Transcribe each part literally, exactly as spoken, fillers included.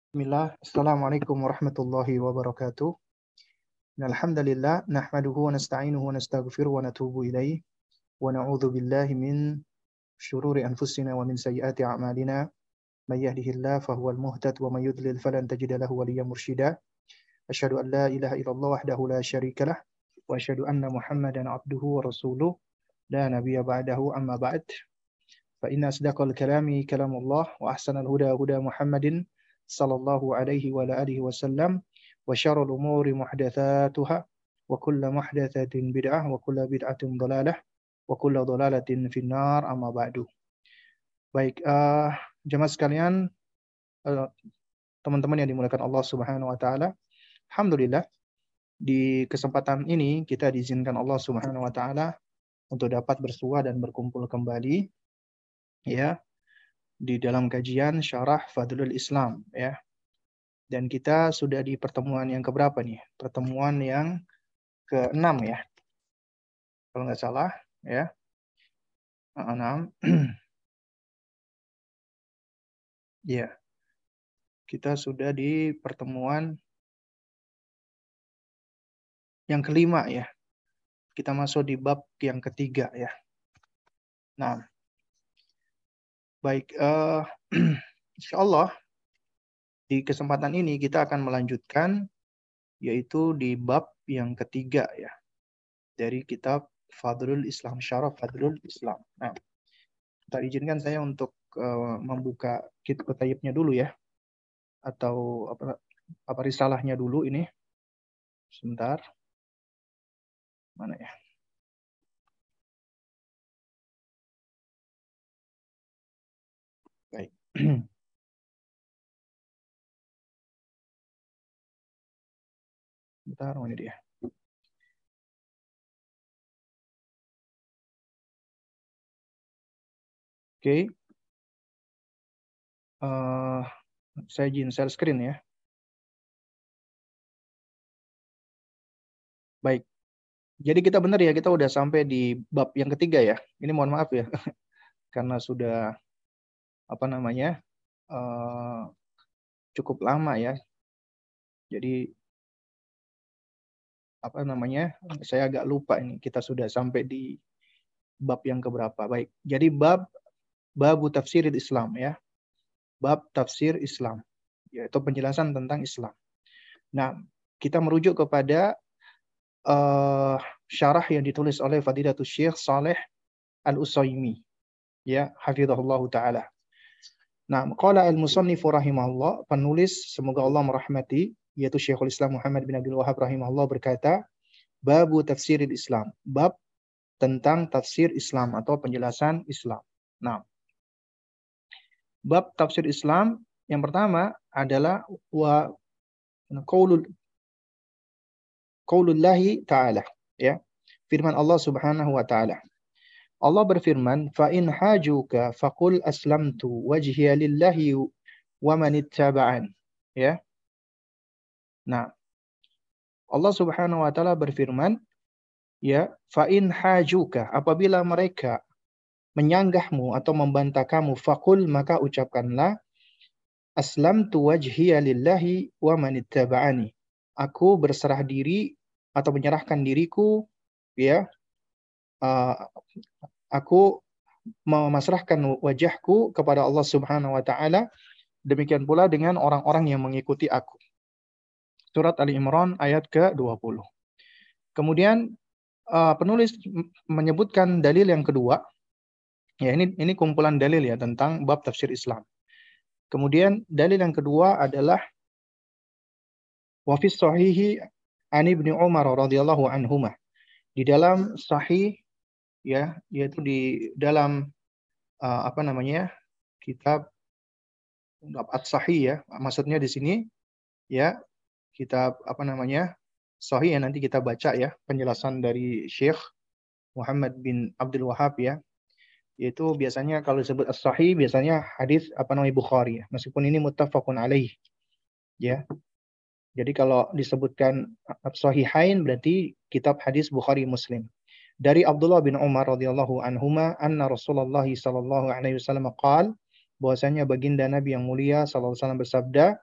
Bismillah, Assalamualaikum warahmatullahi wabarakatuh. Alhamdulillah, nahmaduhu wa nasta'inuhu wa nastaghfiruhu wa natubu ilaih. Wa na'udzu billahi min syururi anfusina wa min sayyiati a'malina. May yahdihillahu fahuwal muhtad wa may yudlil falan tajida lahu waliyyan mursyida. Asyhadu an la ilaha illallah wahdahu la syarikalah wa asyhadu anna Muhammadan abduhu wa rasuluh la nabiyya ba'dahu amma ba'd. Fa inna asdaqal kalami kalamullah wa ahsanal huda huda Muhammadin sallallahu alaihi wa ala alihi wasallam wa syarrul umuri muhdatsatuha wa kullu muhdatsatin bid'ah wa kullu bid'atin dhalalah wa kullu dhalalatin finnar amma ba'du. Baik, uh, jemaah sekalian, uh, teman-teman yang dimuliakan Allah Subhanahu wa taala. Alhamdulillah di kesempatan ini kita diizinkan Allah Subhanahu wa taala untuk dapat bersua dan berkumpul kembali ya di dalam kajian Syarah Fadlul Islam ya. Dan kita sudah di pertemuan yang keberapa nih? Pertemuan yang keenam ya. Kalau nggak salah ya. enam. Ya. Kita sudah di pertemuan yang kelima ya. Kita masuk di bab yang ketiga ya. Nah, baik, uh, insyaallah di kesempatan ini kita akan melanjutkan yaitu di bab yang ketiga ya dari kitab Fadlul Islam, Syarah Fadlul Islam. Nah, kita izinkan saya untuk uh, membuka kitab tayyibnya dulu ya, atau apa apa risalahnya dulu ini. Sebentar. Mana ya? Baik. Bentar, oh ini dia. Oke. Okay. Uh, saya izin share screen ya. Baik. Jadi kita benar ya, kita udah sampai di bab yang ketiga ya. Ini mohon maaf ya. Karena sudah apa namanya? Uh, cukup lama ya. Jadi apa namanya? Saya agak lupa ini. Kita sudah sampai di bab yang keberapa. Baik. Jadi bab babu tafsiril Islam ya. Bab tafsir Islam, yaitu penjelasan tentang Islam. Nah, kita merujuk kepada uh, syarah yang ditulis oleh Fadilatul Syekh Saleh Al-Utsaimin, ya, hafizahullah taala. Nah, qala al-musannif rahimahullah, penulis semoga Allah merahmati, yaitu Syekhul Islam Muhammad bin Abdul Wahhab rahimahullah berkata, babu tafsiril Islam, bab tentang tafsir Islam atau penjelasan Islam. Nah, bab tafsir Islam yang pertama adalah wa qaulul qaulullahi ta'ala ya. Firman Allah Subhanahu wa taala. Allah berfirman, "Fa in hajuka faqul aslamtu wajhiya lillahi wa man ittaba'an." Ya. Nah, Allah Subhanahu wa taala berfirman, ya, "Fa in hajuka," apabila mereka menyanggahmu atau membantah kamu, faqul, maka ucapkanlah, aslamtu wajhiya lillahi wa man ittaba'ani. Aku berserah diri atau menyerahkan diriku, ya, uh, aku memasrahkan wajahku kepada Allah Subhanahu wa taala. Demikian pula dengan orang-orang yang mengikuti aku. Surat Ali Imran ayat ke dua puluh. Kemudian uh, penulis menyebutkan dalil yang kedua. Ya, ini ini kumpulan dalil ya tentang bab tafsir Islam. Kemudian dalil yang kedua adalah wa fi sahihi an Ibnu Umar radhiyallahu anhuma. Di dalam sahih ya, yaitu di dalam uh, apa namanya? Kitab As-Sahih ya. Maksudnya di sini ya, kitab apa namanya? Sahih yang nanti kita baca ya, penjelasan dari Syekh Muhammad bin Abdul Wahhab ya. Yaitu biasanya kalau disebut As-Sahih biasanya hadis apa namanya Bukhari ya. Meskipun ini muttafaqun alaih. Ya. Jadi kalau disebutkan As-Sahihain berarti kitab hadis Bukhari Muslim. Dari Abdullah bin Umar radhiyallahu anhuma anna Rasulullah sallallahu alaihi wasallam qaal, bahwasanya baginda Nabi yang mulia sallallahu alaihi wasallam bersabda,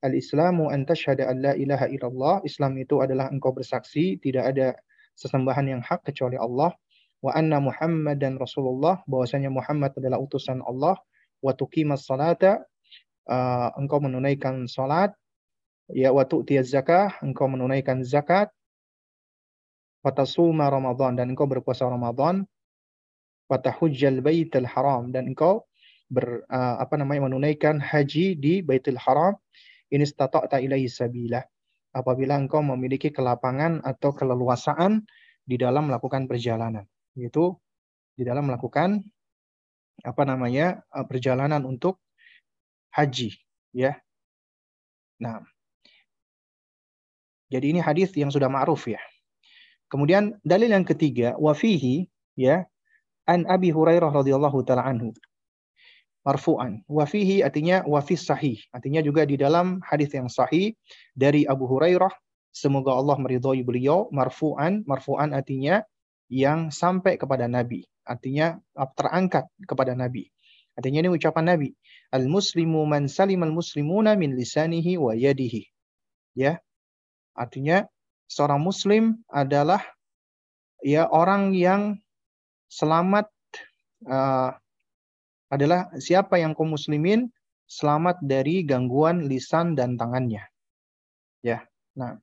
Al-Islamu an tashhada an la ilaha illallah. Islam itu adalah engkau bersaksi tidak ada sesembahan yang hak kecuali Allah. Wa anna Muhammadan Rasulullah, bahwasanya Muhammad adalah utusan Allah. Wa tuqimas salata, uh, engkau menunaikan salat. Ya, wa tu'tiyaz zakah, engkau menunaikan zakat. Wa tasuma Ramadan, dan engkau berpuasa Ramadan. Wa tahujjal baitul haram, dan engkau ber, uh, apa namanya menunaikan haji di Baitul Haram. In istata'ta ilaihi sabila, apabila engkau memiliki kelapangan atau keleluasaan di dalam melakukan perjalanan, yaitu di dalam melakukan apa namanya perjalanan untuk haji, ya. Nah, jadi ini hadis yang sudah ma'ruf, ya. Kemudian dalil yang ketiga, wa fihi, ya, an Abi Hurairah radhiyallahu taala anhu marfu'an. Wa fihi artinya wa fis sahih, artinya juga di dalam hadis yang sahih dari Abu Hurairah, semoga Allah meridhai beliau. Marfu'an, marfu'an artinya yang sampai kepada Nabi, artinya terangkat kepada Nabi. Artinya ini ucapan Nabi, al-muslimu man salimal muslimuna min lisanihi wa yadihi. Ya. Artinya seorang muslim adalah ya orang yang selamat, uh, adalah siapa yang kaum muslimin selamat dari gangguan lisan dan tangannya. Ya. Nah.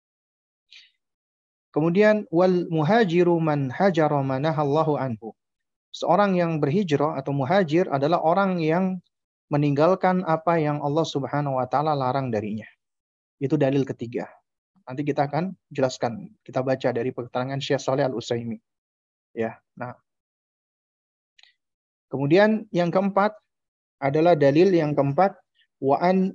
Kemudian wal muhajiru man hajara manahallahu anhu. Seorang yang berhijrah atau muhajir adalah orang yang meninggalkan apa yang Allah Subhanahu wa taala larang darinya. Itu dalil ketiga. Nanti kita akan jelaskan. Kita baca dari keterangan Syekh Shalih Al-Utsaimin. Ya. Nah. Kemudian yang keempat adalah dalil yang keempat, wa an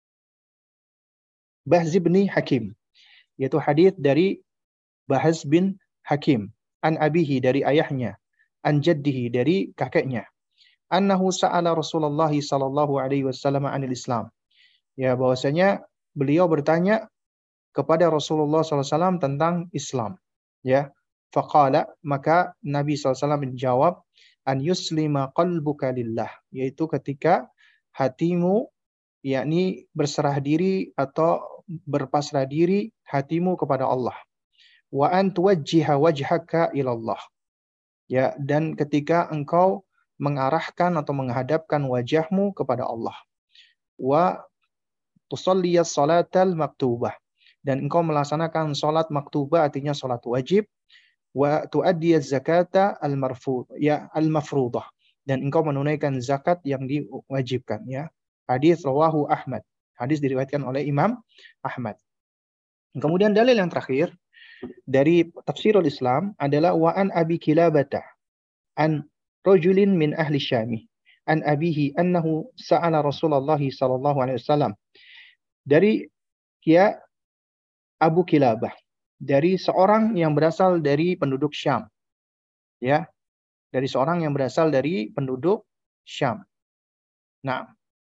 Bahz bin Hakim, yaitu hadis dari Bahz bin Hakim, an abihi dari ayahnya, an jaddihi dari kakeknya, annahu sa'ala Rasulullah sallallahu alaihi wasallam anil Islam. Ya, bahwasanya beliau bertanya kepada Rasulullah sallallahu alaihi wasallam tentang Islam. Ya, faqala, maka Nabi sallallahu alaihi wasallam menjawab, an yuslima qalbuka lillah, yaitu ketika hatimu yakni berserah diri atau berpasrah diri hatimu kepada Allah. Wa an tuwajjiha wajhaka ilallah. Ya, dan ketika engkau mengarahkan atau menghadapkan wajahmu kepada Allah. Wa tusalliyas salatal maktubah, dan engkau melaksanakan salat maktubah artinya salat wajib. Wa tu'addiyaz zakata al-marfu, ya al-mafruḍah, dan engkau menunaikan zakat yang diwajibkan, ya. Hadis rawahu Ahmad. Hadis diriwayatkan oleh Imam Ahmad. Kemudian dalil yang terakhir dari Tafsirul Islam adalah wa an Abi Kilabata an rajulin min ahli Syami an abihi annahu sa'ala Rasulullah sallallahu alaihi wasallam. Dari ya Abu Kilabah, dari seorang yang berasal dari penduduk Syam. Ya, dari seorang yang berasal dari penduduk Syam. Nah,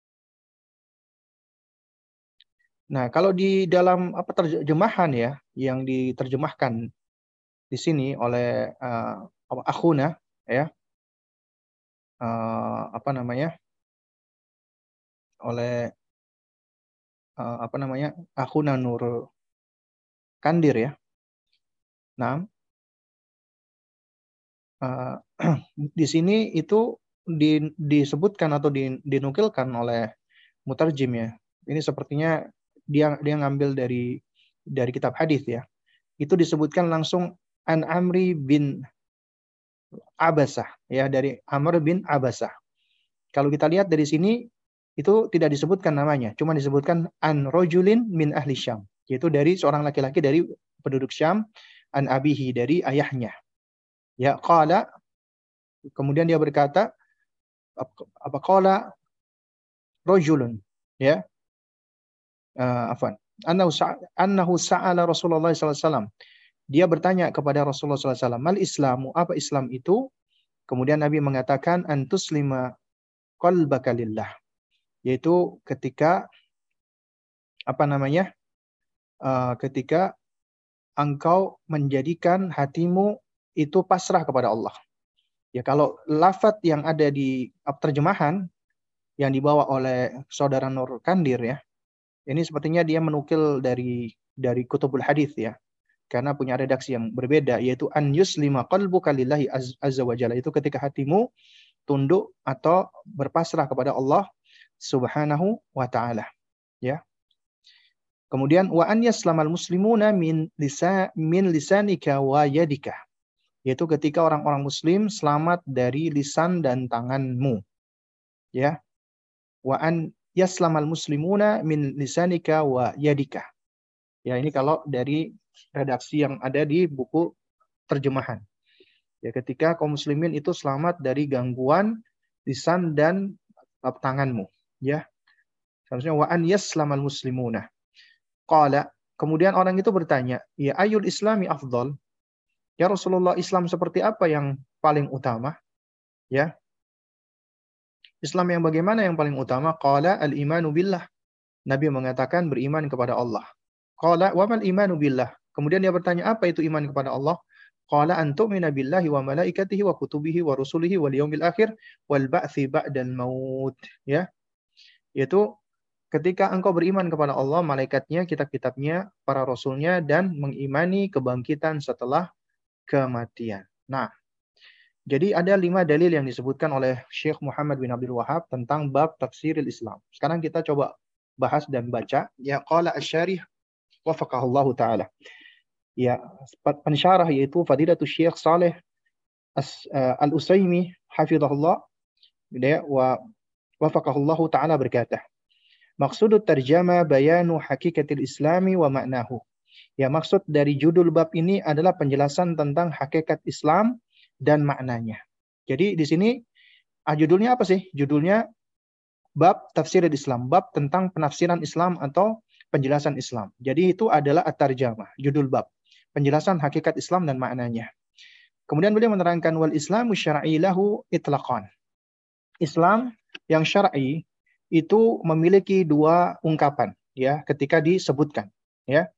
nah kalau di dalam apa terjemahan ya, yang diterjemahkan di sini oleh uh, akhuna, ya, uh, apa namanya, oleh uh, apa namanya, akhuna Nur Kandir, ya. Nah, uh, di sini itu di, disebutkan atau di, dinukilkan oleh mutarjim, ya. Ini sepertinya dia dia ngambil dari dari kitab hadis, ya. Itu disebutkan langsung an Amri bin Abasah, ya, dari Amr bin Abasah. Kalau kita lihat dari sini itu tidak disebutkan namanya, cuma disebutkan an rajulin min ahli Syam, yaitu dari seorang laki-laki dari penduduk Syam, an abihi dari ayahnya. Ya, qala, kemudian dia berkata, apa qala rajulun, ya. Uh, afwan. Annahu annahu sa'ala Rasulullah sallallahu alaihi wasallam. Dia bertanya kepada Rasulullah sallallahu alaihi wasallam, "Mal Islamu?" Apa Islam itu? Kemudian Nabi mengatakan, "Antuslima qalbaka lillah." Yaitu ketika apa namanya? Uh, ketika engkau menjadikan hatimu itu pasrah kepada Allah. Ya, kalau lafaz yang ada di terjemahan yang dibawa oleh saudara Nur Kandir, ya, Ini sepertinya dia menukil dari dari kutubul hadis ya. Karena punya redaksi yang berbeda, yaitu an yuslima qalbuka lillahi azza wa jalla, itu ketika hatimu tunduk atau berpasrah kepada Allah Subhanahu wa taala, ya. Kemudian wa an yaslamal muslimuna min lisa min lisanika wa yadika, yaitu ketika orang-orang muslim selamat dari lisan dan tanganmu, ya. Wa an yaslamal muslimuna min lisanika wa yadika. Ya, ini kalau dari redaksi yang ada di buku terjemahan. Ya, ketika kaum muslimin itu selamat dari gangguan lisan dan tanganmu, ya. Seharusnya wa an yaslamal muslimuna. Qala, kemudian orang itu bertanya, ya ayul islami afdal? Ya Rasulullah, Islam seperti apa yang paling utama? Ya. Islam yang bagaimana yang paling utama? Qala al-imanu billah. Nabi mengatakan beriman kepada Allah. Qala wa mal imanu billah. Kemudian dia bertanya, apa itu iman kepada Allah? Qala an tu'mina billahi wa malaikatihi wa kutubihi wa rusulihi wal yaumil akhir wal ba'tsi ba'dal maut. Ya. Yaitu ketika engkau beriman kepada Allah, malaikatnya, kitab-kitabnya, para rasulnya, dan mengimani kebangkitan setelah kematian. Nah, jadi ada lima dalil yang disebutkan oleh Syekh Muhammad bin Abdul Wahhab tentang bab tafsiril Islam. Sekarang kita coba bahas dan baca. Ya, qala asy-syarih wafaqahullahu ta'ala. Ya, pensyarah yaitu Fadilatul Syekh Saleh Al-Utsaimin hafizahullah wa wafaqahullahu ta'ala berkata, maksudut tarjama bayanu hakikatil islami wa maknahu. Ya, maksud dari judul bab ini adalah penjelasan tentang hakikat Islam dan maknanya. Jadi di sini ah, judulnya apa sih? Judulnya bab tafsiril Islam, bab tentang penafsiran Islam atau penjelasan Islam. Jadi itu adalah at-tarjamah, judul bab, penjelasan hakikat Islam dan maknanya. Kemudian beliau menerangkan wal Islamu syar'i lahu itlaqan. Islam yang syar'i itu memiliki dua ungkapan, ya, ketika disebutkan, ya.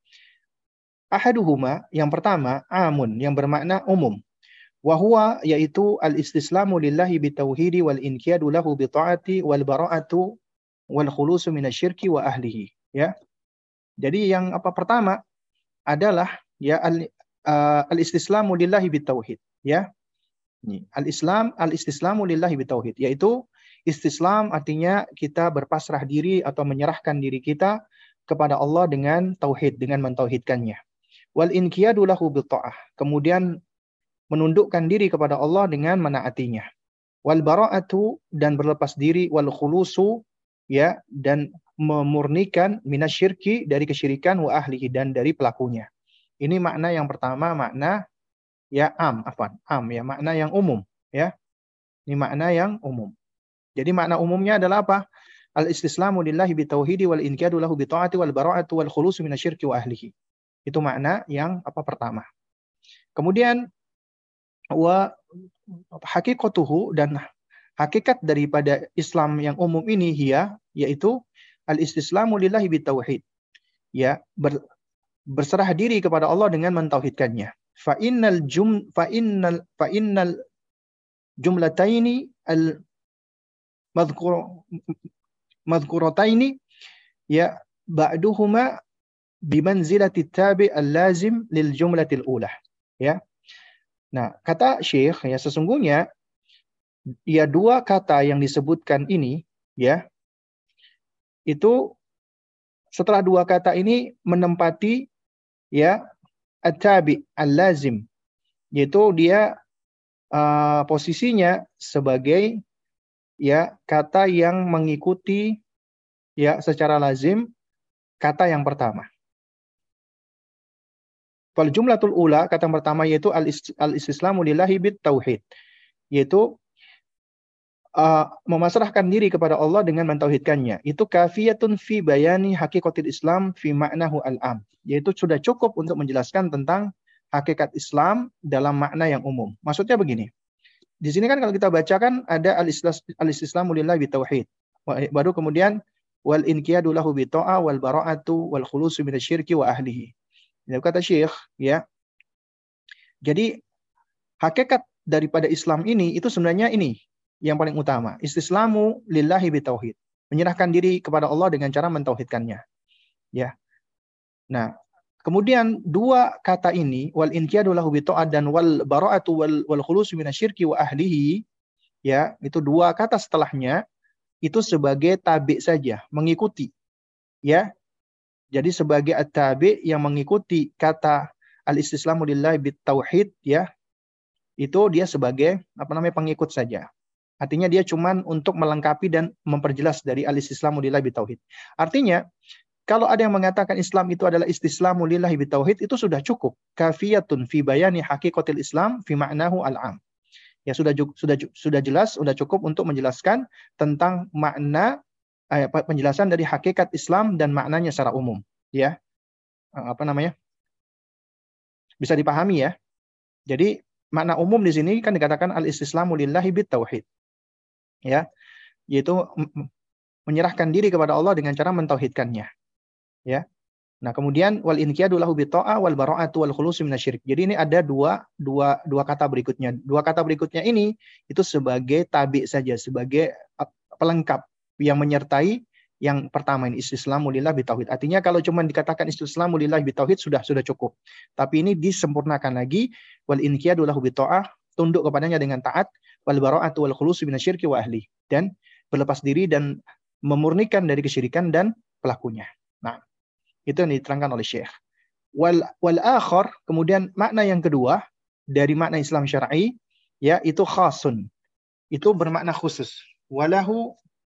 Ahaduhuma, yang pertama, amun, yang bermakna umum. Wa huwa, yaitu al-istislamu lillahi bitauhidi wal inqiyadu lahu bi ta'ati wal bara'atu wal khulusu minasyirki wa ahlihi, ya. Jadi yang apa pertama adalah ya al, uh, al-istislamu lillahi bitauhid, ya. Al-Islam, al-istislamu lillahi bitauhid, yaitu istislam artinya kita berpasrah diri atau menyerahkan diri kita kepada Allah dengan tauhid, dengan mentauhidkannya. Wal inqiyadu lahu bitta'ah, kemudian menundukkan diri kepada Allah dengan menaatinya. Wal bara'atu, dan berlepas diri, wal khulusu, ya, dan memurnikan minasyirki, dari kesyirikan, wa ahlihi, dan dari pelakunya. Ini makna yang pertama, makna ya am, afwan, am ya, makna yang umum, ya. Ini makna yang umum. Jadi makna umumnya adalah apa? Al-istislamu lillahi bitauhidi wal inqiyadu lahu bi ta'ati wal bara'atu wal khulusu minasyirki wa ahlihi. Itu makna yang apa pertama. Kemudian wa haqiqatuhu, dan hakikat daripada Islam yang umum ini hiya, yaitu al-istislamu lillahi bitauhid. Ya, ber, berserah diri kepada Allah dengan mentauhidkannya. Fa innal jum fa innal fa innal jumlataini al madhkur madhkurataini ya ba'duhuma bimanzilati tabi al-lazim lil jumlatil ula, ya. Nah, kata Syekh, ya, sesungguhnya ya dua kata yang disebutkan ini, ya, itu setelah dua kata ini menempati ya at-tabi al-lazim, yaitu dia uh, posisinya sebagai ya kata yang mengikuti ya secara lazim kata yang pertama. Fal jumlatul ula, kata yang pertama yaitu al-istislamu lillahi bit tauhid, yaitu uh, memasrahkan diri kepada Allah dengan mentauhidkannya. Itu kafiyatun fi bayani hakikatil Islam fi ma'nahu al-am, yaitu sudah cukup untuk menjelaskan tentang hakikat Islam dalam makna yang umum. Maksudnya begini. Di sini kan kalau kita bacakan ada al-istislamu lillahi bit tauhid. Baru kemudian wal inqiyadu lahu bi ta'a wal bara'atu wal khulusu minasyirki wa ahlihi. Ya, kata Syekh, ya. Jadi hakikat daripada Islam ini itu sebenarnya ini yang paling utama, istislamu lillahi bitauhid, menyerahkan diri kepada Allah dengan cara mentauhidkannya. Ya. Nah, kemudian dua kata ini, wal inqiyadu lahu bi ta'at dan wal bara'atu wal wal khulusu minasyirki wa ahlihi, ya, itu dua kata setelahnya itu sebagai tabi saja, mengikuti, ya. Jadi sebagai at-tabi yang mengikuti kata al-istislamu lillahi bit tauhid, ya, itu dia sebagai apa namanya pengikut saja. Artinya dia cuman untuk melengkapi dan memperjelas dari al-istislamu lillahi bit tauhid. Artinya kalau ada yang mengatakan Islam itu adalah istislamu lillahi bit tauhid, itu sudah cukup. Kafiyatun fi bayani haqiqatil Islam fi ma'nahu al-am. Ya sudah sudah sudah jelas, sudah cukup untuk menjelaskan tentang makna eh, penjelasan dari hakikat Islam dan maknanya secara umum, ya. Apa namanya? Bisa dipahami, ya. Jadi makna umum di sini kan dikatakan al-istislamu lillahi bit tauhid. Ya, yaitu menyerahkan diri kepada Allah dengan cara mentauhidkannya. Ya. Nah, kemudian wal inqiyadu lahu bi ta'ah wal bara'atu wal khulusu minasyirik. Jadi ini ada dua dua dua kata berikutnya. Dua kata berikutnya ini itu sebagai tabi saja, sebagai pelengkap yang menyertai yang pertama ini istislamu lillah bi tauhid. Artinya kalau cuma dikatakan istislamu lillah bi tauhid sudah sudah cukup. Tapi ini disempurnakan lagi wal inqiyadu lahu bi ta'ah, tunduk kepadanya dengan taat, wal bara'atu wal khulusu minasyirki wa ahli, dan berlepas diri dan memurnikan dari kesyirikan dan pelakunya. Nah, itu yang diterangkan oleh Syekh. Wal wal akhar, kemudian makna yang kedua dari makna Islam syar'i, ya, itu khasun. Itu bermakna khusus. Walahu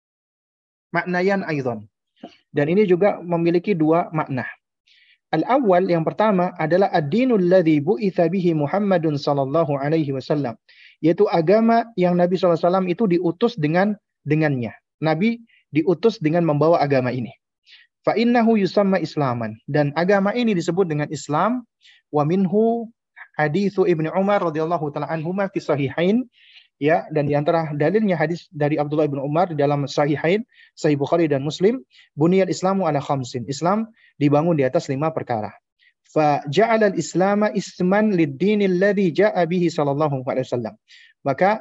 maknayan aidan. Dan ini juga memiliki dua makna. Al-awwal, yang pertama adalah ad-dinul ladzi bu'itsa bihi Muhammadun sallallahu alaihi wasallam, yaitu agama yang Nabi sallallahu alaihi wasallam itu diutus dengan dengannya. Nabi diutus dengan membawa agama ini. Fa innahu yusamma islaman, dan agama ini disebut dengan Islam. Wa minhu haditsu Ibnu Umar radhiyallahu taala anhuma fi sahihain, ya, dan di antara dalilnya hadis dari Abdullah bin Umar di dalam sahihain, Sahih Bukhari dan Muslim, buniyal islamu ala khamsin, Islam dibangun di atas lima perkara. Fa ja'ala al-islama isman lid-dinil ladzi ja'a bihi sallallahu alaihi wasallam. Maka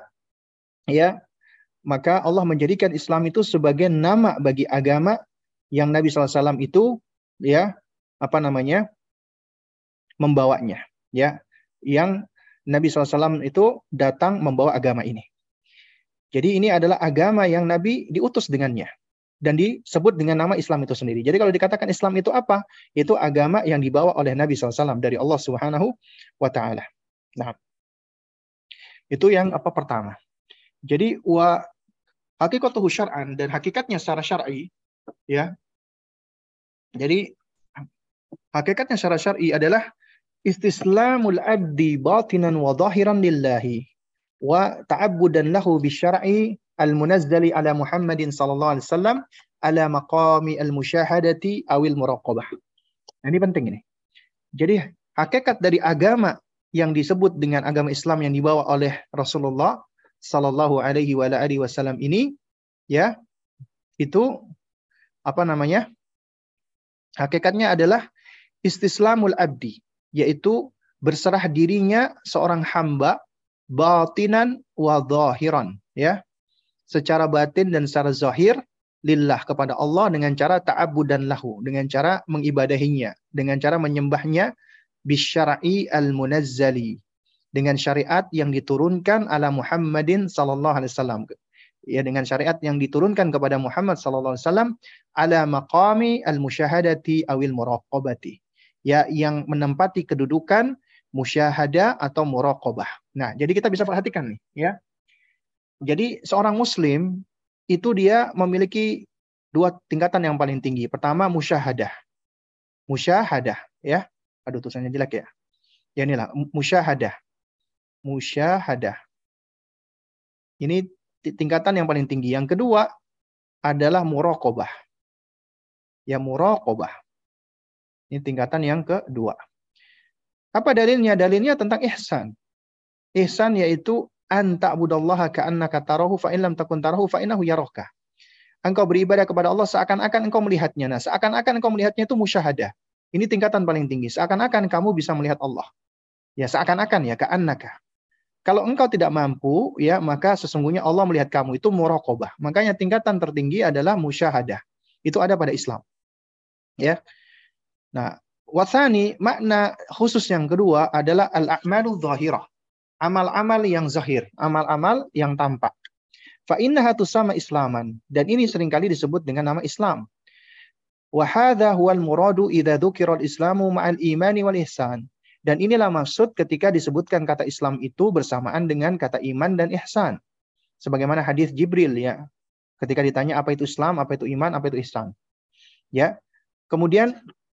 ya, maka Allah menjadikan Islam itu sebagai nama bagi agama yang Nabi sallallahu alaihi wasallam itu, ya, apa namanya, membawanya, ya, yang Nabi sallallahu alaihi wasallam itu datang membawa agama ini. Jadi ini adalah agama yang Nabi diutus dengannya dan disebut dengan nama Islam itu sendiri. Jadi kalau dikatakan Islam itu apa? Itu agama yang dibawa oleh Nabi sallallahu alaihi wasallam dari Allah Subhanahu wa taala. Nah, itu yang apa pertama. Jadi wa hakikatuhu syar'an, dan hakikatnya secara syar'i, ya. Jadi hakikatnya secara syar'i adalah istislamul abdi batinan wa zahiran lillahi wa ta'abbudan lahu bisyar'i al-munazzali ala Muhammadin sallallahu alaihi wasallam ala maqami al-musyahadati awil muraqabah. Nah, ini penting ini. Jadi hakikat dari agama yang disebut dengan agama Islam yang dibawa oleh Rasulullah sallallahu alaihi wa alihi wasallam ini, ya, itu apa namanya? Hakikatnya adalah istislamul abdi, yaitu berserah dirinya seorang hamba batinan wa zahiran, ya, secara batin dan secara zahir lillah, kepada Allah dengan cara ta'abbudan lahu, dengan cara mengibadahinya, dengan cara menyembahnya bisyar'i al-munazzali, dengan syariat yang diturunkan ala Muhammadin sallallahu alaihi wasallam, ya, dengan syariat yang diturunkan kepada Muhammad sallallahu alaihi wasallam ala maqami al-musyahadati awil muraqabati, ya, yang menempati kedudukan musyahadah atau muraqabah. Nah, jadi kita bisa perhatikan nih, ya. Jadi seorang muslim itu dia memiliki dua tingkatan yang paling tinggi. Pertama, musyahadah. Musyahadah, ya. Aduh, tulisannya jelek ya. Ya, inilah musyahadah. Musyahadah. Ini tingkatan yang paling tinggi. Yang kedua adalah muraqabah. Ya, muraqabah. Ini tingkatan yang kedua. Apa dalilnya? Dalilnya tentang ihsan. Ihsan yaitu an ta'budallaha ka'annaka tarahu fa in lam takun tarahu fa innahu yaraka. Engkau beribadah kepada Allah seakan-akan engkau melihatnya. Nah, seakan-akan engkau melihatnya itu musyahadah. Ini tingkatan paling tinggi. Seakan-akan kamu bisa melihat Allah. Ya, seakan-akan, ya, ka'annaka. Kalau engkau tidak mampu, ya, maka sesungguhnya Allah melihat kamu. Itu muraqabah. Makanya tingkatan tertinggi adalah musyahadah. Itu ada pada Islam. Ya. Nah, wasani, makna khusus yang kedua adalah al-a'malu dhahirah. Amal-amal yang zahir, amal-amal yang tampak. Fa innaha tusama islaman, dan ini seringkali disebut dengan nama Islam. Wa hadza huwal muradu idza dzukira al-islamu ma'al imani wal ihsan. Dan inilah maksud ketika disebutkan kata Islam itu bersamaan dengan kata iman dan ihsan. Sebagaimana hadis Jibril ya, ketika ditanya apa itu Islam, apa itu iman, apa itu ihsan. Ya. Kemudian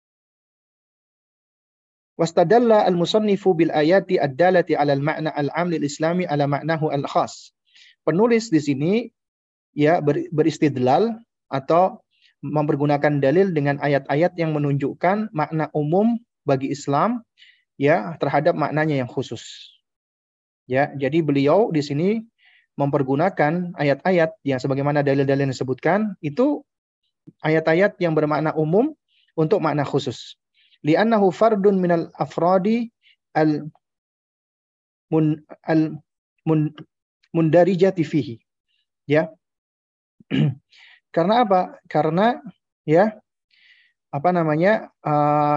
wastadalla al-musannifu bil ayati ad-dalati 'ala al-ma'na al-'am lil-islami 'ala ma'nahu al-khas. Penulis di sini ya ber, beristidlal atau mempergunakan dalil dengan ayat-ayat yang menunjukkan makna umum bagi Islam ya terhadap maknanya yang khusus. Ya, jadi beliau di sini mempergunakan ayat-ayat yang sebagaimana dalil-dalil yang disebutkan itu ayat-ayat yang bermakna umum untuk makna khusus. Li'annahu fardun minal afradi al mun al mun mundarijati fihi. Ya. Karena apa? Karena ya apa namanya? Uh,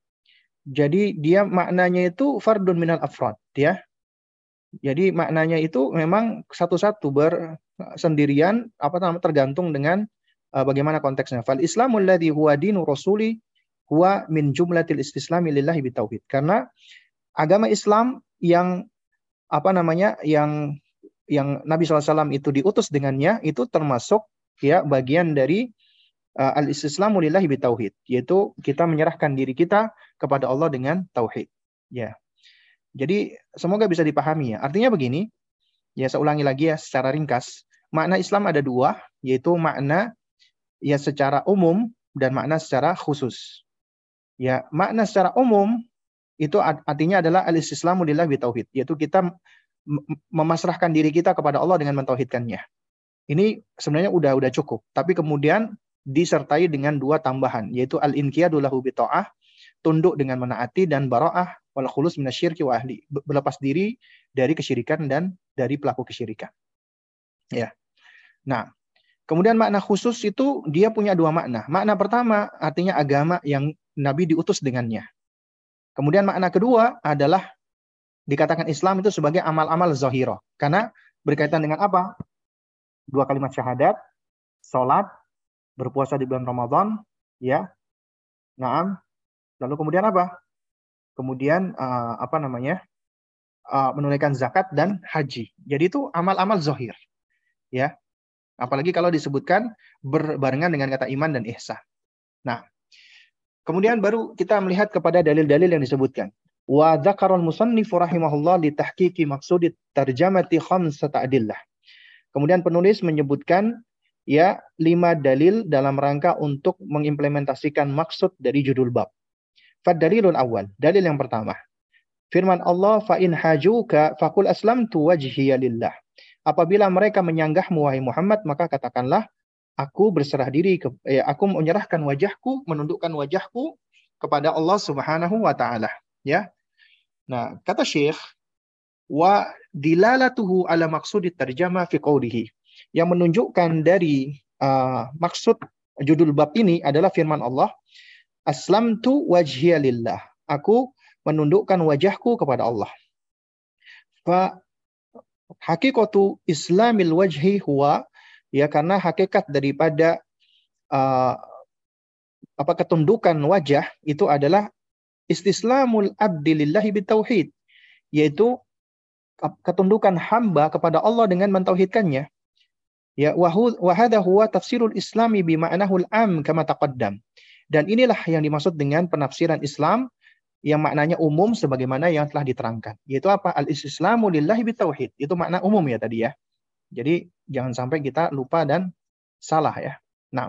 jadi dia maknanya itu fardun minal afrad, ya. Jadi maknanya itu memang satu-satu bersendirian apa namanya tergantung dengan uh, bagaimana konteksnya. Fal Islamul ladzi huwa dinu rasuli huwa min jumlatil istislami lillahi bitauhid. Karena agama Islam yang apa namanya yang yang Nabi shallallahu alaihi wasallam itu diutus dengannya itu termasuk ya bagian dari uh, al-istislamu lillahi bitauhid, yaitu kita menyerahkan diri kita kepada Allah dengan tauhid. Ya. Jadi semoga bisa dipahami ya. Artinya begini, ya saya ulangi lagi ya secara ringkas. Makna Islam ada dua, yaitu makna ya secara umum dan makna secara khusus. Ya, makna secara umum itu artinya adalah al-istislamu lillahi bitauhid, yaitu kita memasrahkan diri kita kepada Allah dengan mentauhidkannya. Ini sebenarnya udah udah cukup, tapi kemudian disertai dengan dua tambahan, yaitu al-inqiyadu lahu bi ta'ah, tunduk dengan menaati, dan bara'ah wal khulus minasyirki wa ahli, berlepas diri dari kesyirikan dan dari pelaku kesyirikan. Ya. Nah, kemudian makna khusus itu dia punya dua makna. Makna pertama artinya agama yang Nabi diutus dengannya. Kemudian makna kedua adalah dikatakan Islam itu sebagai amal-amal zahirah. Karena berkaitan dengan apa? Dua kalimat syahadat, salat, berpuasa di bulan Ramadan, ya. Naam. Lalu kemudian apa? Kemudian uh, apa namanya? Uh, menunaikan zakat dan haji. Jadi itu amal-amal zahir. Ya. Apalagi kalau disebutkan berbarengan dengan kata iman dan ihsan. Nah, kemudian baru kita melihat kepada dalil-dalil yang disebutkan. Wa dzakara al-musannif rahimahullah li tahqiqi maqsudit tarjamati khamsata adillah. Kemudian penulis menyebutkan ya lima dalil dalam rangka untuk mengimplementasikan maksud dari judul bab. Fad dalilul awal, dalil yang pertama. Firman Allah, fa in hajuka faqul aslamtu wajhiya lillah. Apabila mereka menyanggahmu wahai Muhammad, maka katakanlah aku berserah diri ke, eh, aku menyerahkan wajahku, menundukkan wajahku kepada Allah Subhanahu wa taala, ya. Nah, kata Syekh, wa dilalatuhu ala maqsudit tarjama fi qawlihi. Yang menunjukkan dari uh, maksud judul bab ini adalah firman Allah, aslamtu wajhiya lillah. Aku menundukkan wajahku kepada Allah. Fa hakikatu islamil wajhi huwa, ya, karena hakikat daripada uh, apa ketundukan wajah itu adalah istislamul abdi lillahi bitauhid, yaitu ketundukan hamba kepada Allah dengan mentauhidkannya. Ya, wa hadha huwa tafsirul islami bi ma'nahul am kama taqaddam. Dan inilah yang dimaksud dengan penafsiran Islam yang maknanya umum sebagaimana yang telah diterangkan. Yaitu apa? Al-islamu lillahi bitauhid. Itu makna umum ya tadi ya. Jadi jangan sampai kita lupa dan salah ya. Nah.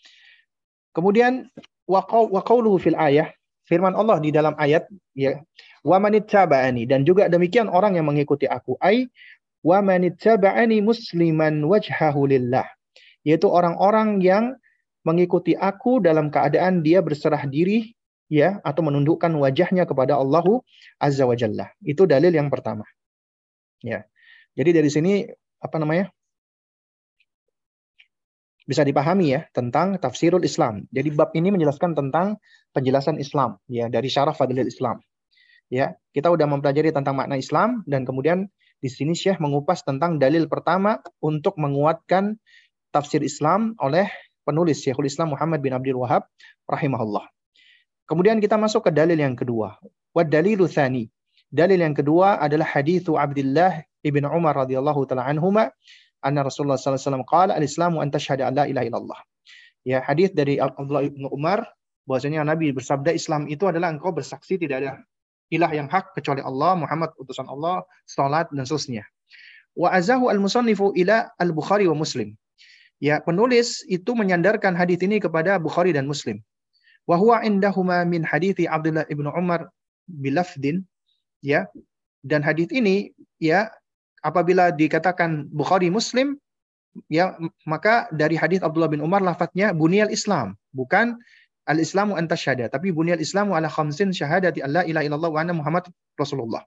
Kemudian wa qauluhu fil ayah, firman Allah di dalam ayat ya, wa manittaba'ani, dan juga demikian orang yang mengikuti aku, ai wa manittaba'ani musliman wajhahu lillah, yaitu orang-orang yang mengikuti aku dalam keadaan dia berserah diri ya atau menundukkan wajahnya kepada Allah Azza wa Jalla. Itu dalil yang pertama. Ya. Jadi dari sini apa namanya? bisa dipahami ya tentang tafsirul Islam. Jadi bab ini menjelaskan tentang penjelasan Islam ya dari syarah fadilil Islam. Ya, kita udah mempelajari tentang makna Islam dan kemudian di sini Syekh mengupas tentang dalil pertama untuk menguatkan tafsir Islam oleh penulis Syekhul Islam Muhammad bin Abdul Wahab rahimahullah. Kemudian kita masuk ke dalil yang kedua. Wa dalilu tsani. Dalil yang kedua adalah haditsu Abdullah ibn Umar radhiyallahu taala anhuma anna Rasulullah sallallahu alaihi wasallam qala al-islamu an tashhadu an la ilaha illallah. Ya, hadis dari Abdullah ibn Umar bahwasanya Nabi bersabda Islam itu adalah engkau bersaksi tidak ada ilah yang hak kecuali Allah, Muhammad utusan Allah, salat dan seterusnya. Wa azahu al-musannifu ila al-Bukhari wa Muslim. Ya, penulis itu menyandarkan hadis ini kepada Bukhari dan Muslim. Wa huwa indahuma min hadithi Abdullah ibn Umar bilafdin, ya. Dan hadis ini ya apabila dikatakan Bukhari Muslim ya maka dari hadis Abdullah bin Umar lafadznya bunyal Islam, bukan al-islamu an tasyhada, tapi bunyal Islamu ala khamsin syahadati alla ilaha illallah wa anna Muhammad Rasulullah.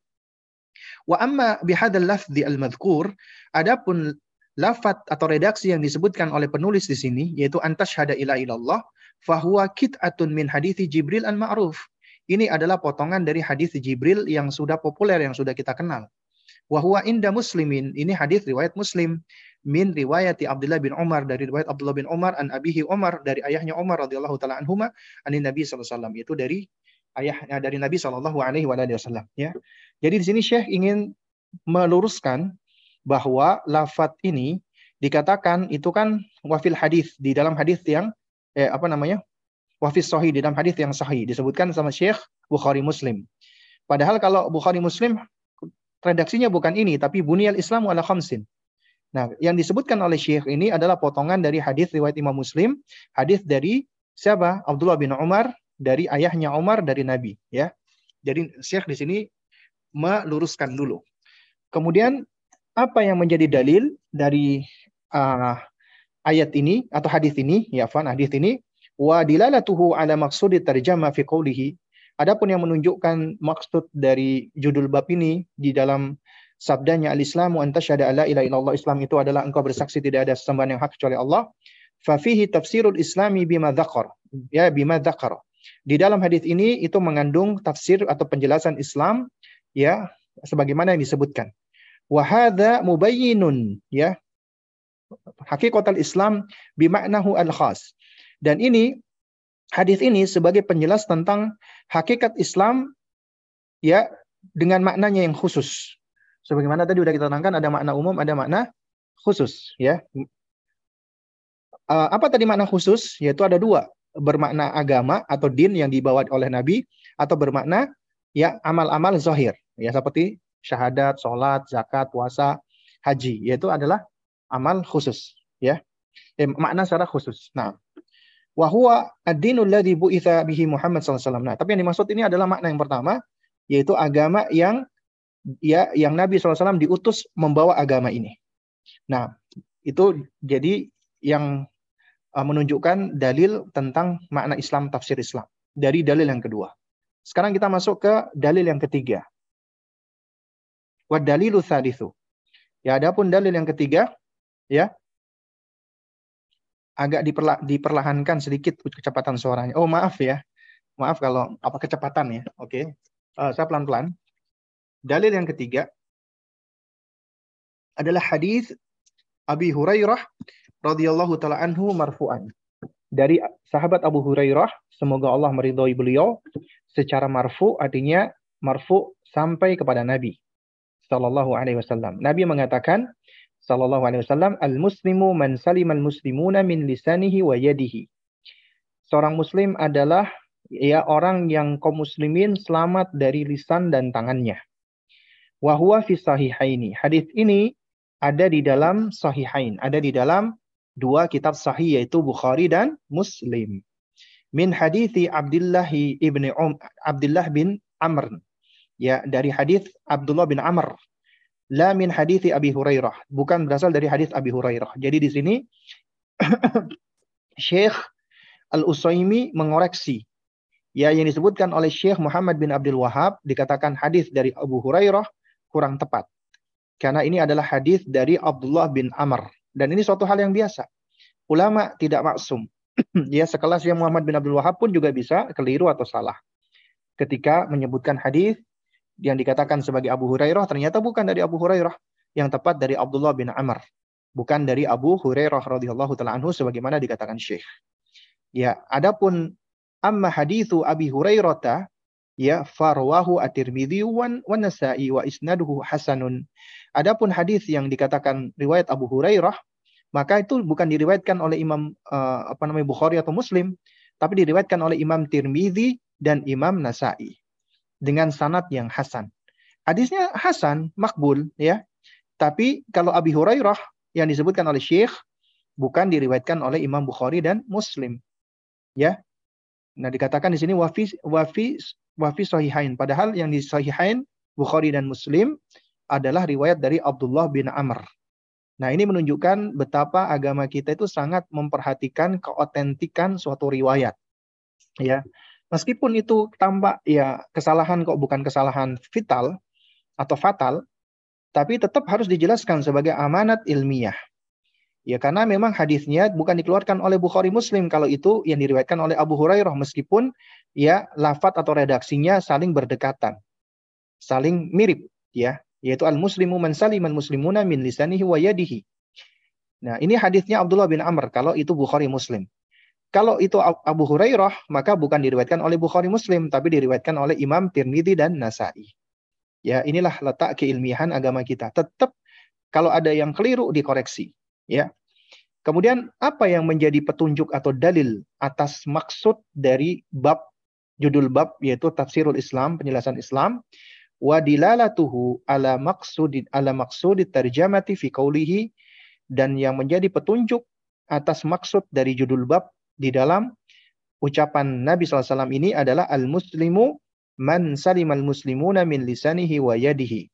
Wa amma bihadzal lafzi al-madhkur, adapun lafaz atau redaksi yang disebutkan oleh penulis di sini yaitu an tasyhada ilaha illallah fa huwa qit'atun min hadithi Jibril al-ma'ruf. Ini adalah potongan dari hadis Jibril yang sudah populer, yang sudah kita kenal. Wa huwa inda Muslimin, ini hadis riwayat Muslim, min riwayati Abdullah bin Umar, dari riwayat Abdullah bin Umar an abihi Umar, dari ayahnya Umar radhiyallahu taala anhuma anin Nabi sallallahu alaihi wasallam, itu dari ayahnya dari Nabi sallallahu alaihi wasallam ya. Jadi di sini Syekh ingin meluruskan bahwa lafaz ini dikatakan itu kan wafil hadis, di dalam hadis yang eh, apa namanya? Wafis sahih, di dalam hadis yang sahih disebutkan sama Syekh Bukhari Muslim. Padahal kalau Bukhari Muslim redaksinya bukan ini, tapi bunyal Islamu ala khamsin. Nah, yang disebutkan oleh Syekh ini adalah potongan dari hadis riwayat Imam Muslim, hadis dari siapa? Abdullah bin Umar, dari ayahnya Umar dari Nabi, ya. Jadi Syekh di sini meluruskan dulu. Kemudian apa yang menjadi dalil dari uh, ayat ini atau hadis ini, ya fan hadis ini, wa dilalatuhu ala maqsudi tarjama fi qoulihi. Adapun yang menunjukkan maksud dari judul bab ini di dalam sabdanya al-Islamu an tasyhada alla ilaha illallah, Islam itu adalah engkau bersaksi tidak ada sesembahan yang hak kecuali Allah. Fa fihi tafsirul islami bima dzakar. Ya, bima dzakar. Di dalam hadis ini itu mengandung tafsir atau penjelasan Islam ya sebagaimana yang disebutkan. Wa hadza mubayyinun, ya, hakikatul Islam bimaknahu al-khas. Dan ini hadis ini sebagai penjelas tentang hakikat Islam ya dengan maknanya yang khusus. Sebagaimana tadi sudah kita terangkan, ada makna umum, ada makna khusus ya. Uh, apa tadi makna khusus? Yaitu ada dua, bermakna agama atau din yang dibawa oleh Nabi, atau bermakna ya amal-amal zahir ya seperti syahadat, sholat, zakat, puasa, haji, yaitu adalah amal khusus ya. Eh, makna secara khusus. Nah, wa huwa ad-dinul ladzi bu'itsa bihi Muhammad sallallahu alaihi wasallam. Nah, tapi yang dimaksud ini adalah makna yang pertama, yaitu agama yang ya yang Nabi sallallahu alaihi wasallam diutus membawa agama ini. Nah, itu jadi yang uh, menunjukkan dalil tentang makna Islam, tafsir Islam dari dalil yang kedua. Sekarang kita masuk ke dalil yang ketiga. Wa dalilu tsalitsu. Ya, adapun dalil yang ketiga ya agak diperla, diperlahankan sedikit kecepatan suaranya. Oh, maaf ya. Maaf kalau apa kecepatan ya. Oke. Okay. Uh, saya pelan-pelan. Dalil yang ketiga adalah hadis Abi Hurairah radhiyallahu taala anhu marfu'an. Dari sahabat Abu Hurairah, semoga Allah meridhai beliau, secara marfu artinya marfu sampai kepada Nabi sallallahu alaihi wasallam. Nabi mengatakan sallallahu alaihi wasallam, al-muslimu man salimal muslimuna min lisanihi wa yadihi. Seorang muslim adalah ya orang yang kaum muslimin selamat dari lisan dan tangannya. Wa huwa fi sahihaini. Hadis ini ada di dalam sahihain, ada di dalam dua kitab sahih yaitu Bukhari dan Muslim. Min hadithi Abdullah ibn um, Abdullah bin Amr. Ya, dari hadis Abdullah bin Amr. La min hadithi Abi Hurairah, bukan berasal dari hadis Abi Hurairah. Jadi di sini Syekh Al-Utsaimin mengoreksi ya yang disebutkan oleh Syekh Muhammad bin Abdul Wahab, dikatakan hadis dari Abu Hurairah kurang tepat. Karena ini adalah hadis dari Abdullah bin Amr, dan ini suatu hal yang biasa. ulama tidak maksum. Ya, sekelas yang Muhammad bin Abdul Wahab pun juga bisa keliru atau salah ketika menyebutkan hadis yang dikatakan sebagai Abu Hurairah ternyata bukan dari Abu Hurairah, yang tepat dari Abdullah bin Amr, bukan dari Abu Hurairah radhiyallahu taala anhu sebagaimana dikatakan Syekh. Ya, adapun amma haditsu Abi Hurairah ya farwahu at-Tirmidzi wan Nasa'i wa isnaduhu hasanun. Adapun hadis yang dikatakan riwayat Abu Hurairah, maka itu bukan diriwayatkan oleh Imam uh, apa namanya Bukhari atau Muslim, tapi diriwayatkan oleh Imam Tirmidzi dan Imam Nasa'i dengan sanad yang hasan. Hadisnya hasan, makbul ya. Tapi kalau Abi Hurairah yang disebutkan oleh Syekh bukan diriwayatkan oleh Imam Bukhari dan Muslim. Ya. Nah, dikatakan di sini wafi wafi wafi sahihain, padahal yang di sahihain Bukhari dan Muslim adalah riwayat dari Abdullah bin Amr. Nah, ini menunjukkan betapa agama kita itu sangat memperhatikan keotentikan suatu riwayat. Ya. Meskipun itu tampak ya kesalahan kok bukan kesalahan vital atau fatal, tapi tetap harus dijelaskan sebagai amanat ilmiah. Ya, karena memang hadisnya bukan dikeluarkan oleh Bukhari Muslim kalau itu yang diriwayatkan oleh Abu Hurairah, meskipun ya lafaz atau redaksinya saling berdekatan. Saling mirip ya, yaitu al-muslimu man salimal muslimuna min lisanihi wa yadihi. Nah, ini hadisnya Abdullah bin Amr kalau itu Bukhari Muslim. Kalau itu Abu Hurairah, maka bukan diriwayatkan oleh Bukhari Muslim, tapi diriwayatkan oleh Imam Tirmidzi dan Nasa'i. Ya, inilah letak keilmiahan agama kita. Tetap kalau ada yang keliru dikoreksi. Ya. Kemudian apa yang menjadi petunjuk atau dalil atas maksud dari bab, judul bab yaitu Tafsirul Islam, penjelasan Islam, wa dilalatuhu ala maqsudid ala maqsudit tarjamati fi qawlihi, dan yang menjadi petunjuk atas maksud dari judul bab di dalam ucapan Nabi shallallahu alaihi wasallam ini adalah al-muslimu man salimal muslimuna min lisanihi wa yadihi.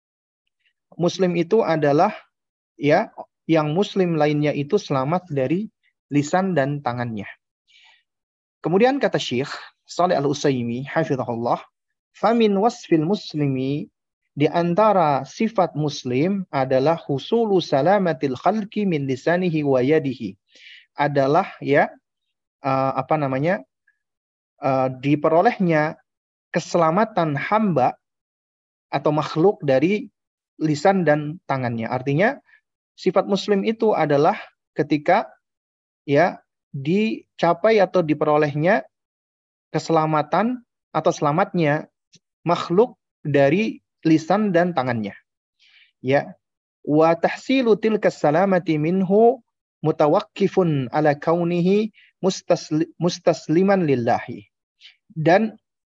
Muslim itu adalah ya yang muslim lainnya itu selamat dari lisan dan tangannya. Kemudian kata Syekh Shalih Al-Utsaimin hafizahullah, famin wasfil muslimi, di antara sifat muslim adalah husulu salamatil khalqi min lisanihi wa yadihi, adalah ya Uh, apa namanya uh, diperolehnya keselamatan hamba atau makhluk dari lisan dan tangannya. Artinya sifat muslim itu adalah ketika ya dicapai atau diperolehnya keselamatan atau selamatnya makhluk dari lisan dan tangannya. Ya, wa tahsilu tilka salamati minhu mutawaqqifun ala kaunihi mustasli, mustasliman lillahi. Dan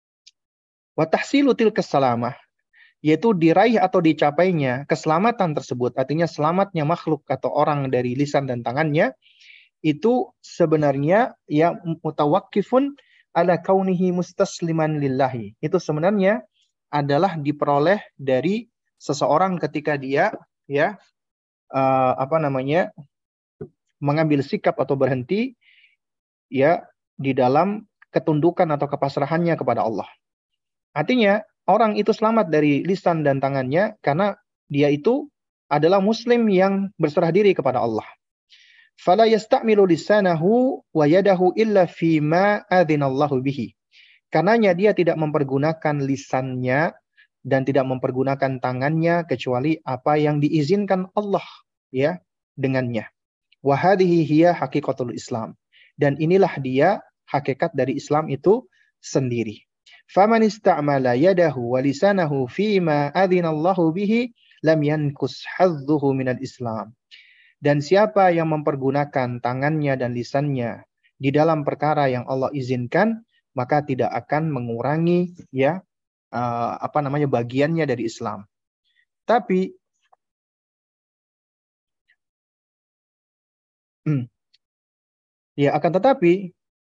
wa tahsilu tilka salamah, yaitu diraih atau dicapainya keselamatan tersebut, artinya selamatnya makhluk atau orang dari lisan dan tangannya, itu sebenarnya ya mutawaqqifun ala kaunihi mustasliman lillahi. Itu sebenarnya adalah diperoleh dari seseorang ketika dia ya uh, apa namanya mengambil sikap atau berhenti ya di dalam ketundukan atau kepasrahannya kepada Allah. Artinya orang itu selamat dari lisan dan tangannya karena dia itu adalah muslim yang berserah diri kepada Allah. Fala yasta'milu lisanahu wa yadahu illa fima adzinallahu bihi. Karenanya dia tidak mempergunakan lisannya dan tidak mempergunakan tangannya kecuali apa yang diizinkan Allah ya dengannya. Wa hadhihi hiya haqiqatul Islam. Dan inilah dia hakikat dari Islam itu sendiri. Faman ista'mala yadahu wa lisanahu fima adzinallahu bihi lam yankus hadzuhu minal Islam. Dan siapa yang mempergunakan tangannya dan lisannya di dalam perkara yang Allah izinkan, maka tidak akan mengurangi ya uh, apa namanya bagiannya dari Islam. Tapi hmm, ya akan tetapi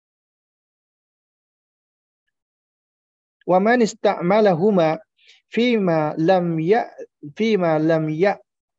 wa man ista'malahuma fima lam ya fima lam ya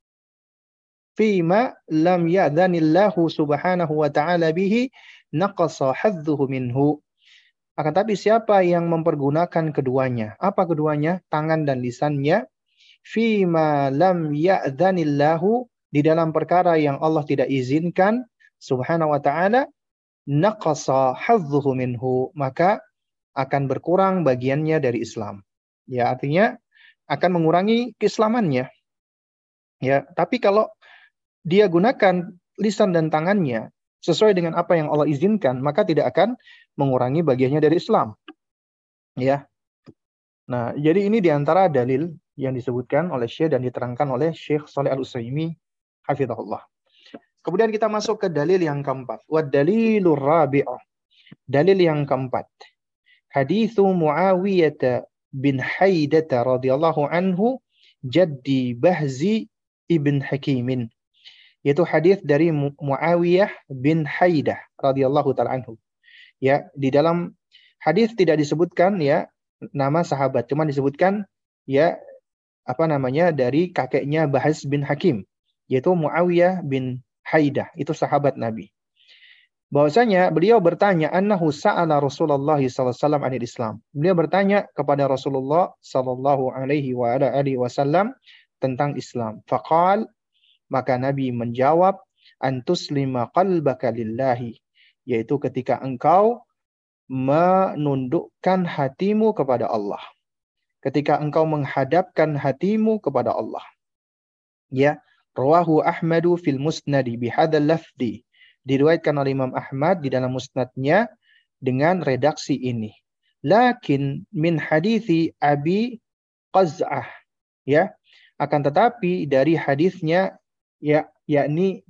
fima lam ya'dhanillahu subhanahu wa ta'ala bihi naqasa hadzuhu minhu. Akan tapi siapa yang mempergunakan keduanya? Apa keduanya? Tangan dan lisannya. Fima lam ya'dhanillahu, di dalam perkara yang Allah tidak izinkan, Subhanahu wa ta'ala, naqasa hadzuhu minhu, maka akan berkurang bagiannya dari Islam. Ya, artinya akan mengurangi keislamannya. Ya, tapi kalau dia gunakan lisan dan tangannya sesuai dengan apa yang Allah izinkan, maka tidak akan mengurangi bagiannya dari Islam. Ya. Nah, jadi ini diantara dalil yang disebutkan oleh Syekh dan diterangkan oleh Syekh Shalih Al-Utsaimin hafizahullah. Kemudian kita masuk ke dalil yang keempat. Wa dalilur rabi'ah. Dalil yang keempat. Haditsu Muawiyah bin Haidah radhiyallahu anhu jaddi Bahzi ibn Hakimin. Yaitu hadis dari Muawiyah bin Haidah radhiyallahu taala anhu. Ya, di dalam hadis tidak disebutkan ya nama sahabat, cuma disebutkan ya apa namanya dari kakeknya Bahz bin Hakim, yaitu Muawiyah bin Haidah, itu sahabat Nabi. Bahwasanya beliau bertanya, annahu sa'ala Rasulullah sallallahu alaihi wasallam anil Islam. Beliau bertanya kepada Rasulullah sallallahu alaihi wa ala alihi wasallam tentang Islam. Faqal, maka Nabi menjawab, antuslima qalbaka lillahi, yaitu ketika engkau menundukkan hatimu kepada Allah. Ketika engkau menghadapkan hatimu kepada Allah. Ya, rawahu Ahmadu fil musnadi bihadzal lafzi. Diriwayatkan oleh Imam Ahmad di dalam musnadnya dengan redaksi ini. Lakin min hadithi Abi Qaz'ah. Ya, akan tetapi dari hadisnya ya yakni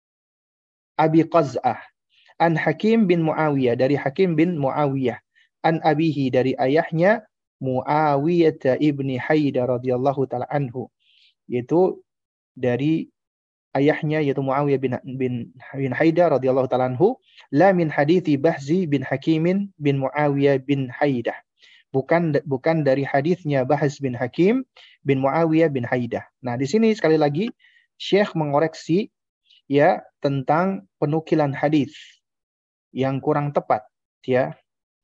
Abi Qaz'ah an Hakim bin Muawiyah, dari Hakim bin Muawiyah, an abihi, dari ayahnya Muawiyah ibni Haidah radhiyallahu taala anhu, yaitu dari ayahnya yaitu Muawiyah bin bin, bin Haidah radhiyallahu taala anhu, la min hadithi Bahzi bin Hakim bin Muawiyah bin Haidah, bukan bukan dari hadisnya Bahz bin Hakim bin Muawiyah bin Haidah. Nah, di sini sekali lagi Syekh mengoreksi ya tentang penukilan hadis yang kurang tepat ya,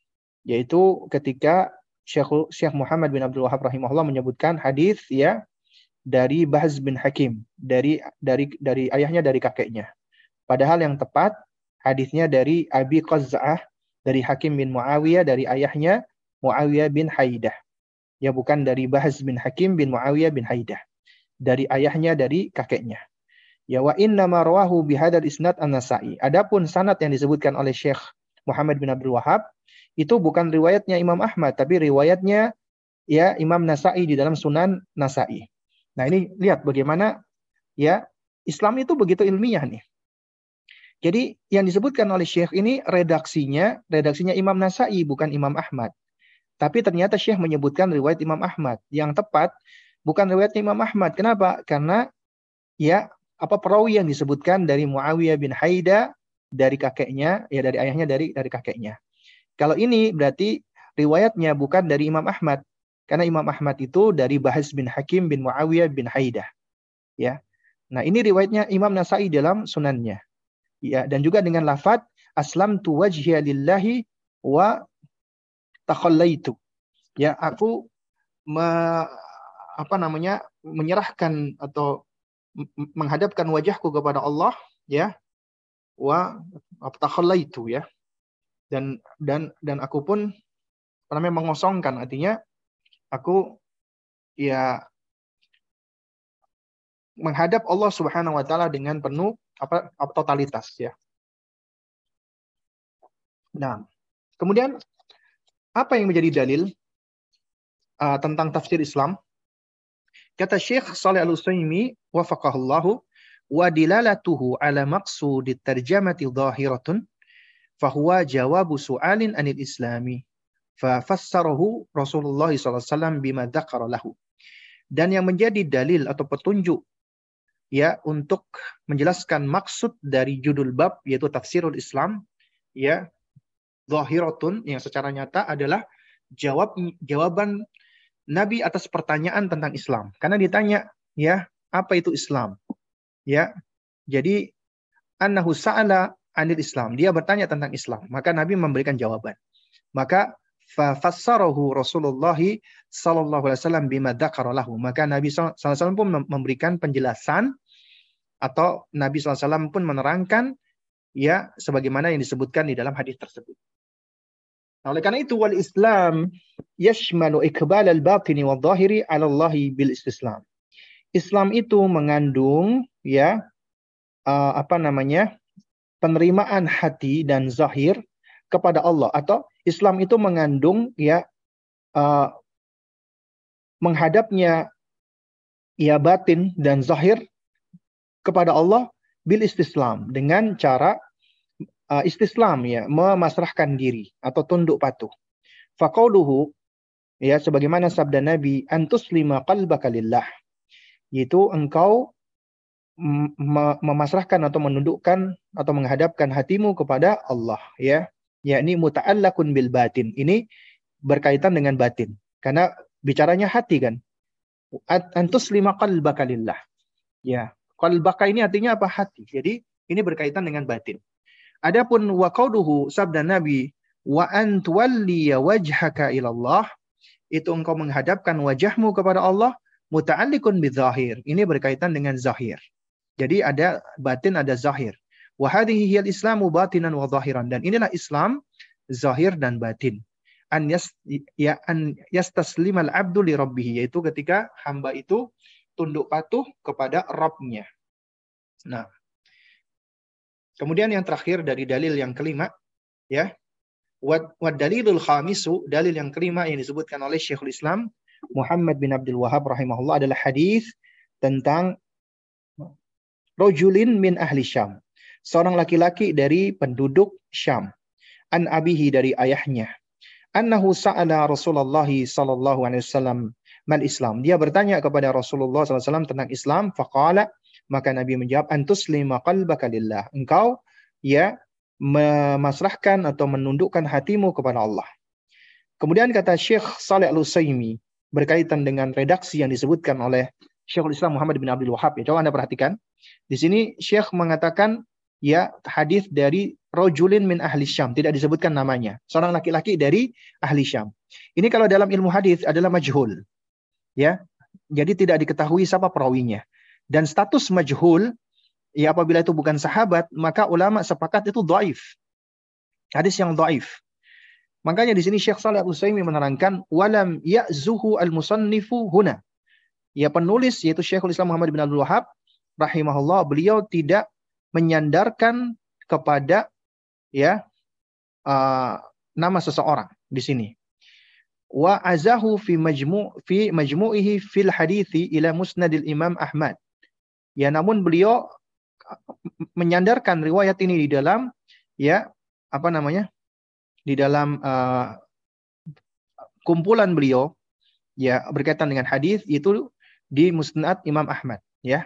yaitu ketika Syekh Syekh Muhammad bin Abdul Wahhab rahimahullah menyebutkan hadis ya dari Bahz bin Hakim, dari dari dari ayahnya, dari kakeknya. Padahal yang tepat hadisnya dari Abi Qaz'ah, dari Hakim bin Muawiyah, dari ayahnya Muawiyah bin Haidah. Ya, bukan dari Bahz bin Hakim bin Muawiyah bin Haidah. Dari ayahnya, dari kakeknya. Ya, wa inna ma rawahu bihadzal isnad an-Nasa'i. Adapun sanad yang disebutkan oleh Syekh Muhammad bin Abdul Wahhab itu bukan riwayatnya Imam Ahmad, tapi riwayatnya ya Imam Nasa'i di dalam Sunan Nasa'i. Nah, ini lihat bagaimana ya Islam itu begitu ilmiah nih. Jadi yang disebutkan oleh Syekh ini redaksinya, redaksinya Imam Nasa'i, bukan Imam Ahmad. Tapi ternyata Syekh menyebutkan riwayat Imam Ahmad. Yang tepat bukan riwayatnya Imam Ahmad. Kenapa? Karena ya apa perawi yang disebutkan dari Muawiyah bin Haidah, dari kakeknya, ya dari ayahnya, dari dari kakeknya. Kalau ini berarti riwayatnya bukan dari Imam Ahmad. Karena Imam Ahmad itu dari Bahz bin Hakim bin Muawiyah bin Haidah. Ya. Nah, ini riwayatnya Imam Nasa'i dalam sunannya. Ya, dan juga dengan lafaz aslamtu wajhiya lillahi wa takhallaitu. Ya, aku me, apa namanya? menyerahkan atau menghadapkan wajahku kepada Allah ya, wa takhallaitu ya. Dan dan dan aku pun apa namanya mengosongkan, artinya aku ya menghadap Allah Subhanahu wa taala dengan penuh apa, apa totalitas ya. Nah, kemudian apa yang menjadi dalil uh, tentang tafsir Islam? Kata Syekh Shalih Al-Utsaimin wafaqahullahu, wa dilalatuhu ala maqsudit tarjamati dhahiratun fahuwa jawabu su'alin anil islami fa fassarahu Rasulullah sallallahu alaihi wasallam bima dzakara lahu. Dan yang menjadi dalil atau petunjuk ya untuk menjelaskan maksud dari judul bab, yaitu tafsirul Islam ya, dhahiratun, yang secara nyata adalah jawab jawaban Nabi atas pertanyaan tentang Islam. Karena ditanya, ya, apa itu Islam? Ya. Jadi annahu sa'ala anil Islam. Dia bertanya tentang Islam, maka Nabi memberikan jawaban. Maka fa fassarahu Rasulullah sallallahu alaihi wasallam bima dzakara lahu. Maka Nabi sallallahu alaihi wasallam pun memberikan penjelasan, atau Nabi sallallahu alaihi wasallam pun menerangkan ya sebagaimana yang disebutkan di dalam hadis tersebut. Nah, oleh karena itu wal Islam yashmalu iqbal al-batini wa dhahiri 'ala Allah bil istislam. Islam itu mengandung ya uh, apa namanya? penerimaan hati dan zahir kepada Allah, atau Islam itu mengandung ya uh, menghadapnya ya batin dan zahir kepada Allah bil istislam, dengan cara uh, istislam ya, memasrahkan diri atau tunduk patuh. Faqauluhu ya, sebagaimana sabda Nabi, antuslima qalbaka lillah, yaitu engkau memasrahkan atau menundukkan atau menghadapkan hatimu kepada Allah, ya, yakni muta'allaqun bil batin. Ini berkaitan dengan batin karena bicaranya hati kan. Antuslima qalbaka lillah. Ya, qalbaka ini artinya apa? Hati. Jadi ini berkaitan dengan batin. Adapun wa qauluhu, sabda Nabi, wa an tuwalli wajhaka ilallah, itu engkau menghadapkan wajahmu kepada Allah, muta'alliqun bidzahir. Ini berkaitan dengan zahir. Jadi ada batin, ada zahir. Wa hadhihi hiyal islamu batinan wa zahiran. Dan inilah Islam, zahir dan batin. An yas ya an yastaslimal abdu li rabbih, yaitu ketika hamba itu tunduk patuh kepada Rabb-nya. Nah, kemudian yang terakhir dari dalil yang kelima, ya. Wa dalilul khamisu, dalil yang kelima yang disebutkan oleh Syekhul Islam Muhammad bin Abdul Wahhab rahimahullah adalah hadis tentang rajulin min ahli Syam, seorang laki-laki dari penduduk Syam, an abihi, dari ayahnya, annahu sa'ala Rasulullah sallallahu alaihi wasallam mal Islam, dia bertanya kepada Rasulullah sallallahu alaihi wasallam tentang Islam, faqala, maka Nabi menjawab, antuslima qalbaka lillah, engkau ya memasrahkan atau menundukkan hatimu kepada Allah. Kemudian kata Syekh Shalih Al-Utsaimin berkaitan dengan redaksi yang disebutkan oleh Syekhul Islam Muhammad bin Abdul Wahhab, ya, coba Anda perhatikan. Di sini Syekh mengatakan ya hadis dari rajulin min ahli Syam, tidak disebutkan namanya, seorang laki-laki dari ahli Syam. Ini kalau dalam ilmu hadis adalah majhul. Ya. Jadi tidak diketahui siapa perawinya. Dan status majhul ya apabila itu bukan sahabat, maka ulama sepakat itu dhaif. Hadis yang dhaif. Makanya di sini Syekh Shalih Al-Utsaimin menerangkan walam ya'zuhu al-musannifu huna. Ya, penulis yaitu Syekhul Islam Muhammad bin Abdul Wahhab rahimahullah, beliau tidak menyandarkan kepada ya uh, nama seseorang di sini. Wa azahu fi majmu' fi majmu'ihi fil hadithi ila musnadil Imam Ahmad. Ya, namun beliau menyandarkan riwayat ini di dalam ya apa namanya? di dalam uh, kumpulan beliau ya berkaitan dengan hadis itu di Musnad Imam Ahmad, ya.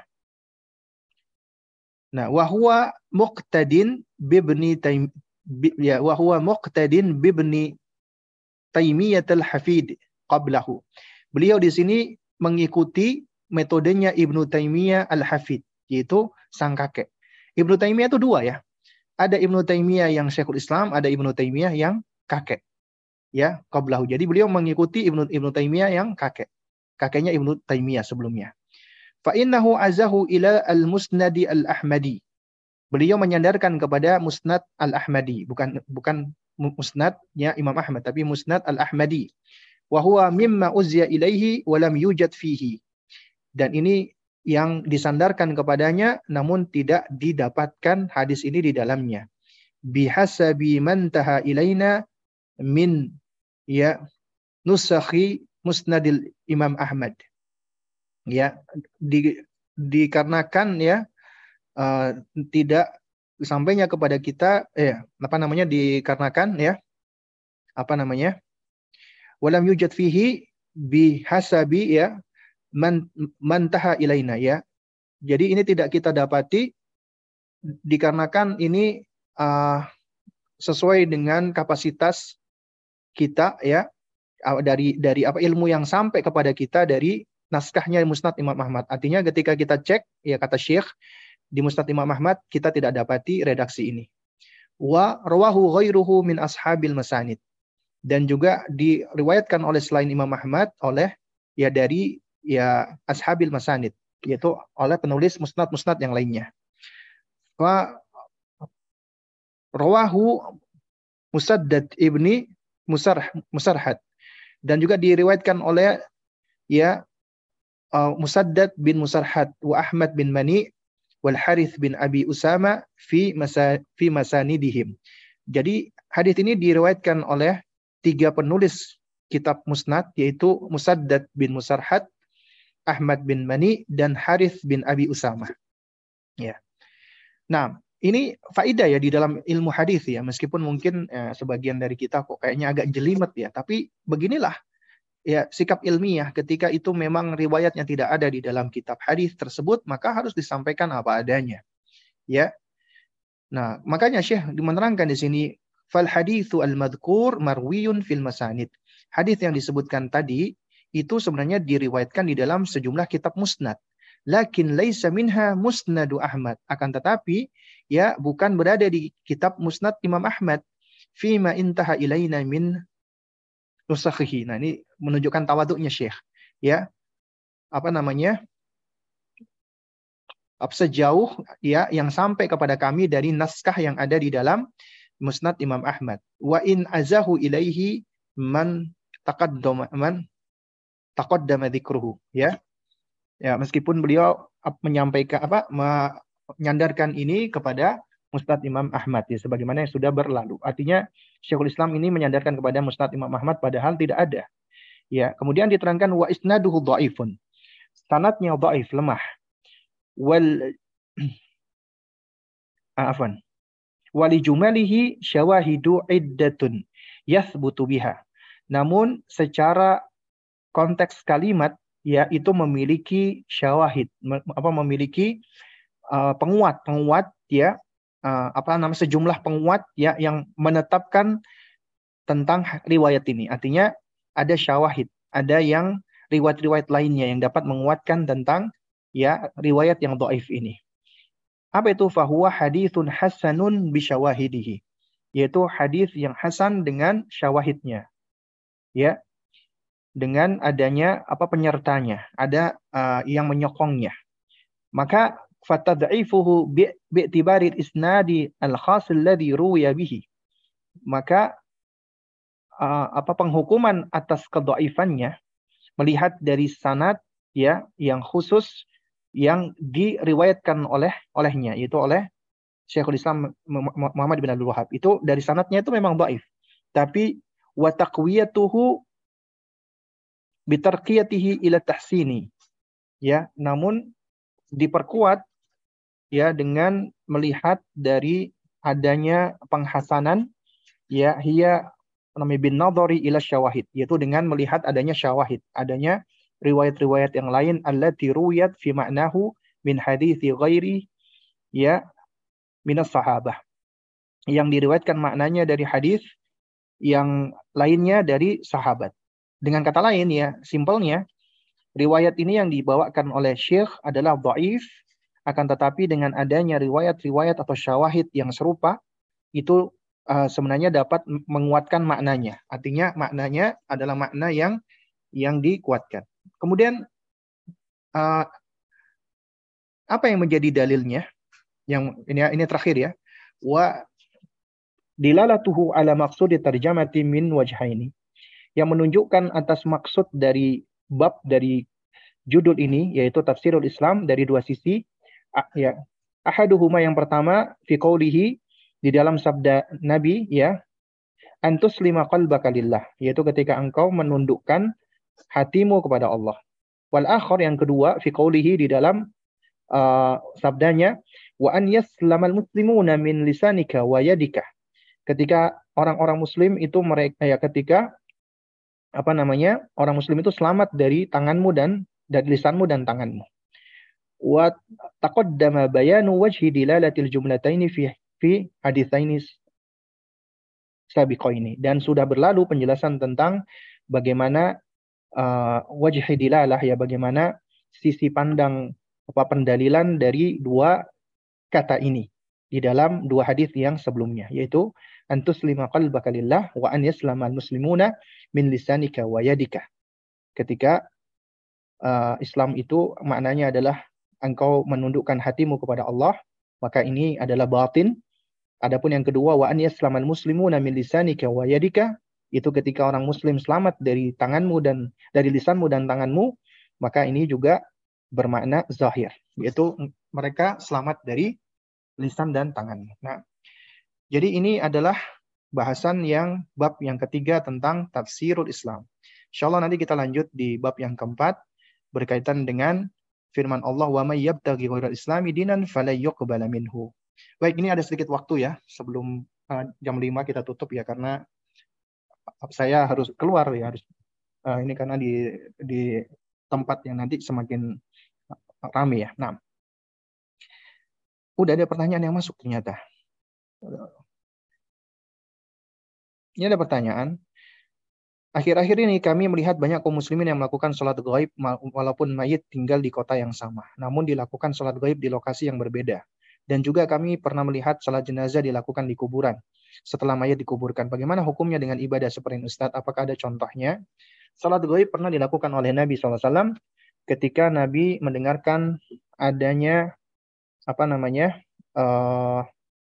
Nah, wa huwa muqtadin bibni taim ya wa huwa muqtadin bibni Taimiyah al-Hafid qablahu. Beliau di sini mengikuti metodenya Ibnu Taimiyah al-Hafid, yaitu sang kakek. Ibnu Taimiyah itu dua, ya. Ada Ibnu Taimiyah yang Syekhul Islam, ada Ibnu Taimiyah yang kakek. Ya, qablahu. Jadi beliau mengikuti Ibnu Ibnu Taimiyah yang kakek. Kakeknya Ibnu Taimiyah sebelumnya. Fa innahu azahu ila al-Musnadi al-Ahmadi. Beliau menyandarkan kepada Musnad al-Ahmadi, bukan bukan Musnadnya Imam Ahmad, tapi Musnad al-Ahmadi. Wa huwa mimma uzya ilaihi wa lam yujad fihi. Dan ini yang disandarkan kepadanya namun tidak didapatkan hadis ini di dalamnya. Bihasabi man taha ilaina min ya nusakhi Musnadil Imam Ahmad. Ya, di, dikarenakan ya uh, tidak sampainya kepada kita eh apa namanya dikarenakan ya apa namanya walam yujad fihi bihasabi ya man mantaha ilaina, ya. Jadi ini tidak kita dapati dikarenakan ini uh, sesuai dengan kapasitas kita, ya, dari dari apa ilmu yang sampai kepada kita dari naskahnya Musnad Imam Ahmad. Artinya ketika kita cek, ya kata Syekh, di Musnad Imam Ahmad kita tidak dapati redaksi ini. Wa rawahu ghairuhu min ashabil masanid. Dan juga diriwayatkan oleh selain Imam Ahmad oleh ya dari ya ashabil masanid, yaitu oleh penulis musnad-musnad yang lainnya. Wa Rawahu Musaddad ibni Musarh, Musarhad, dan juga diriwayatkan oleh ya uh, Musaddad bin Musarhad wa Ahmad bin Mani wal Harith bin Abi Usama fi masa fi masanidihim. Jadi hadis ini diriwayatkan oleh tiga penulis kitab Musnad, yaitu Musaddad bin Musarhad, Ahmad bin Mani, dan Harith bin Abi Usama. Ya. Nah, ini faedah ya di dalam ilmu hadis ya, meskipun mungkin ya, sebagian dari kita kok kayaknya agak jelimet ya, tapi beginilah ya sikap ilmiah ketika itu memang riwayatnya tidak ada di dalam kitab hadis tersebut, maka harus disampaikan apa adanya. Ya. Nah, makanya Syekh menerangkan di sini fal haditsu al-madhkur marwiyun fil masanid. Hadis yang disebutkan tadi itu sebenarnya diriwayatkan di dalam sejumlah kitab musnad. Lakin laisa minha musnadu Ahmad. Akan tetapi ya bukan berada di kitab musnad Imam Ahmad. Fima intaha ilaina min nusakhihi. Nah, ini menunjukkan tawaduknya Syekh. Ya. Apa namanya? Sejauh ya yang sampai kepada kami dari naskah yang ada di dalam Musnad Imam Ahmad. Wa in azahu ilaihi man taqaddama man taqaddama dzikruhu, ya. Ya, meskipun beliau menyampaikan apa menyandarkan ini kepada Musnad Imam Ahmad ya sebagaimana yang sudah berlalu. Artinya Syekhul Islam ini menyandarkan kepada Musnad Imam Ahmad padahal tidak ada. Ya, kemudian diterangkan wa isnaduhu dhaifun. Sanadnya dhaif, lemah. Wal afwan wali jumalihi syawahidu iddatun yathbutu biha. Namun secara konteks kalimat ya itu memiliki syawahid, apa memiliki uh, penguat penguat ya uh, apa namanya sejumlah penguat ya yang menetapkan tentang riwayat ini. Artinya ada syawahid, ada yang riwayat-riwayat lainnya yang dapat menguatkan tentang ya riwayat yang dhaif ini. Apa itu? Fahuwa hadithun hasanun bisyawahidihi. Yaitu hadis yang hasan dengan syawahidnya. Ya. Dengan adanya apa penyertanya, ada uh, yang menyokongnya. Maka fatad'ifuhu bi'tibari isnadi al-khas alladhi ruwiya bihi. Maka uh, apa penghukuman atas kedhaifannya melihat dari sanad ya yang khusus yang diriwayatkan oleh olehnya, yaitu oleh Syekhul Islam Muhammad bin Abdul Wahhab. Itu dari sanadnya itu memang dhaif. Tapi wa taqwiyatuhu bitarqiyatihi ila tahsini. Ya, namun diperkuat ya dengan melihat dari adanya penghasanan ya hiya namanya bin nadhari ila syawahid, yaitu dengan melihat adanya syawahid, adanya riwayat-riwayat yang lain allati ruwiyat fi ma'nahu min hadithi ghairi ya minas sahabah, yang diriwayatkan maknanya dari hadis yang lainnya dari sahabat. Dengan kata lain ya, simpelnya riwayat ini yang dibawakan oleh Syekh adalah dhaif, akan tetapi dengan adanya riwayat-riwayat atau syawahid yang serupa itu uh, sebenarnya dapat menguatkan maknanya. Artinya maknanya adalah makna yang yang dikuatkan. Kemudian uh, apa yang menjadi dalilnya? Yang ini ini terakhir ya. Wa dilalatuhu ala maqsudi tarjamati min wajhaini. Yang menunjukkan atas maksud dari bab dari judul ini yaitu Tafsirul Islam dari dua sisi. Ya. Ahaduhuma yang pertama fi qoulihi di dalam sabda Nabi ya, antus lima qalbaka lillah, yaitu ketika engkau menundukkan hatimu kepada Allah. Wal akhar yang kedua fi qoulihi di dalam uh, sabdanya wa an yaslamal muslimuna min lisanika wa yadika. Ketika orang-orang muslim itu mereka ya ketika apa namanya? Orang muslim itu selamat dari tanganmu dan dari lisanmu dan tanganmu. Wa taqaddama bayanu wajhi dilalatil jumlataini fi fi haditsaini sabiqaini, dan sudah berlalu penjelasan tentang bagaimana uh, wajhi dilalah ya bagaimana sisi pandang apa pendalilan dari dua kata ini di dalam dua hadis yang sebelumnya, yaitu antus lima qalbaka lillah wa an yaslamal muslimuna min lisanika wa yadika. Ketika uh, Islam itu maknanya adalah engkau menundukkan hatimu kepada Allah, maka ini adalah batin. Adapun yang kedua, wa an yaslamal muslimuna min lisanika wa yadika, itu ketika orang muslim selamat dari tanganmu dan dari lisanmu dan tanganmu, maka ini juga bermakna zahir, yaitu mereka selamat dari lisan dan tanganmu. Nah, jadi ini adalah bahasan yang bab yang ketiga tentang tafsirul Islam. Insyaallah nanti kita lanjut di bab yang keempat berkaitan dengan firman Allah, wa may yabtaghi ghairal islami dinan falan yuqbala minhu. Baik, ini ada sedikit waktu ya sebelum uh, jam lima kita tutup ya, karena saya harus keluar ya, harus uh, ini karena di di tempat yang nanti semakin ramai ya. Nah, udah ada pertanyaan yang masuk ternyata. Ini ada pertanyaan. Akhir-akhir ini kami melihat banyak kaum muslimin yang melakukan sholat gaib walaupun mayit tinggal di kota yang sama. Namun dilakukan sholat gaib di lokasi yang berbeda. Dan juga kami pernah melihat sholat jenazah dilakukan di kuburan setelah mayit dikuburkan. Bagaimana hukumnya dengan ibadah seperti ini, Ustaz? Apakah ada contohnya? Sholat gaib pernah dilakukan oleh Nabi shallallahu alaihi wasallam ketika Nabi mendengarkan adanya apa namanya uh,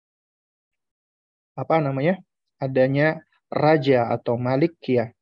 apa namanya adanya raja atau malik ya,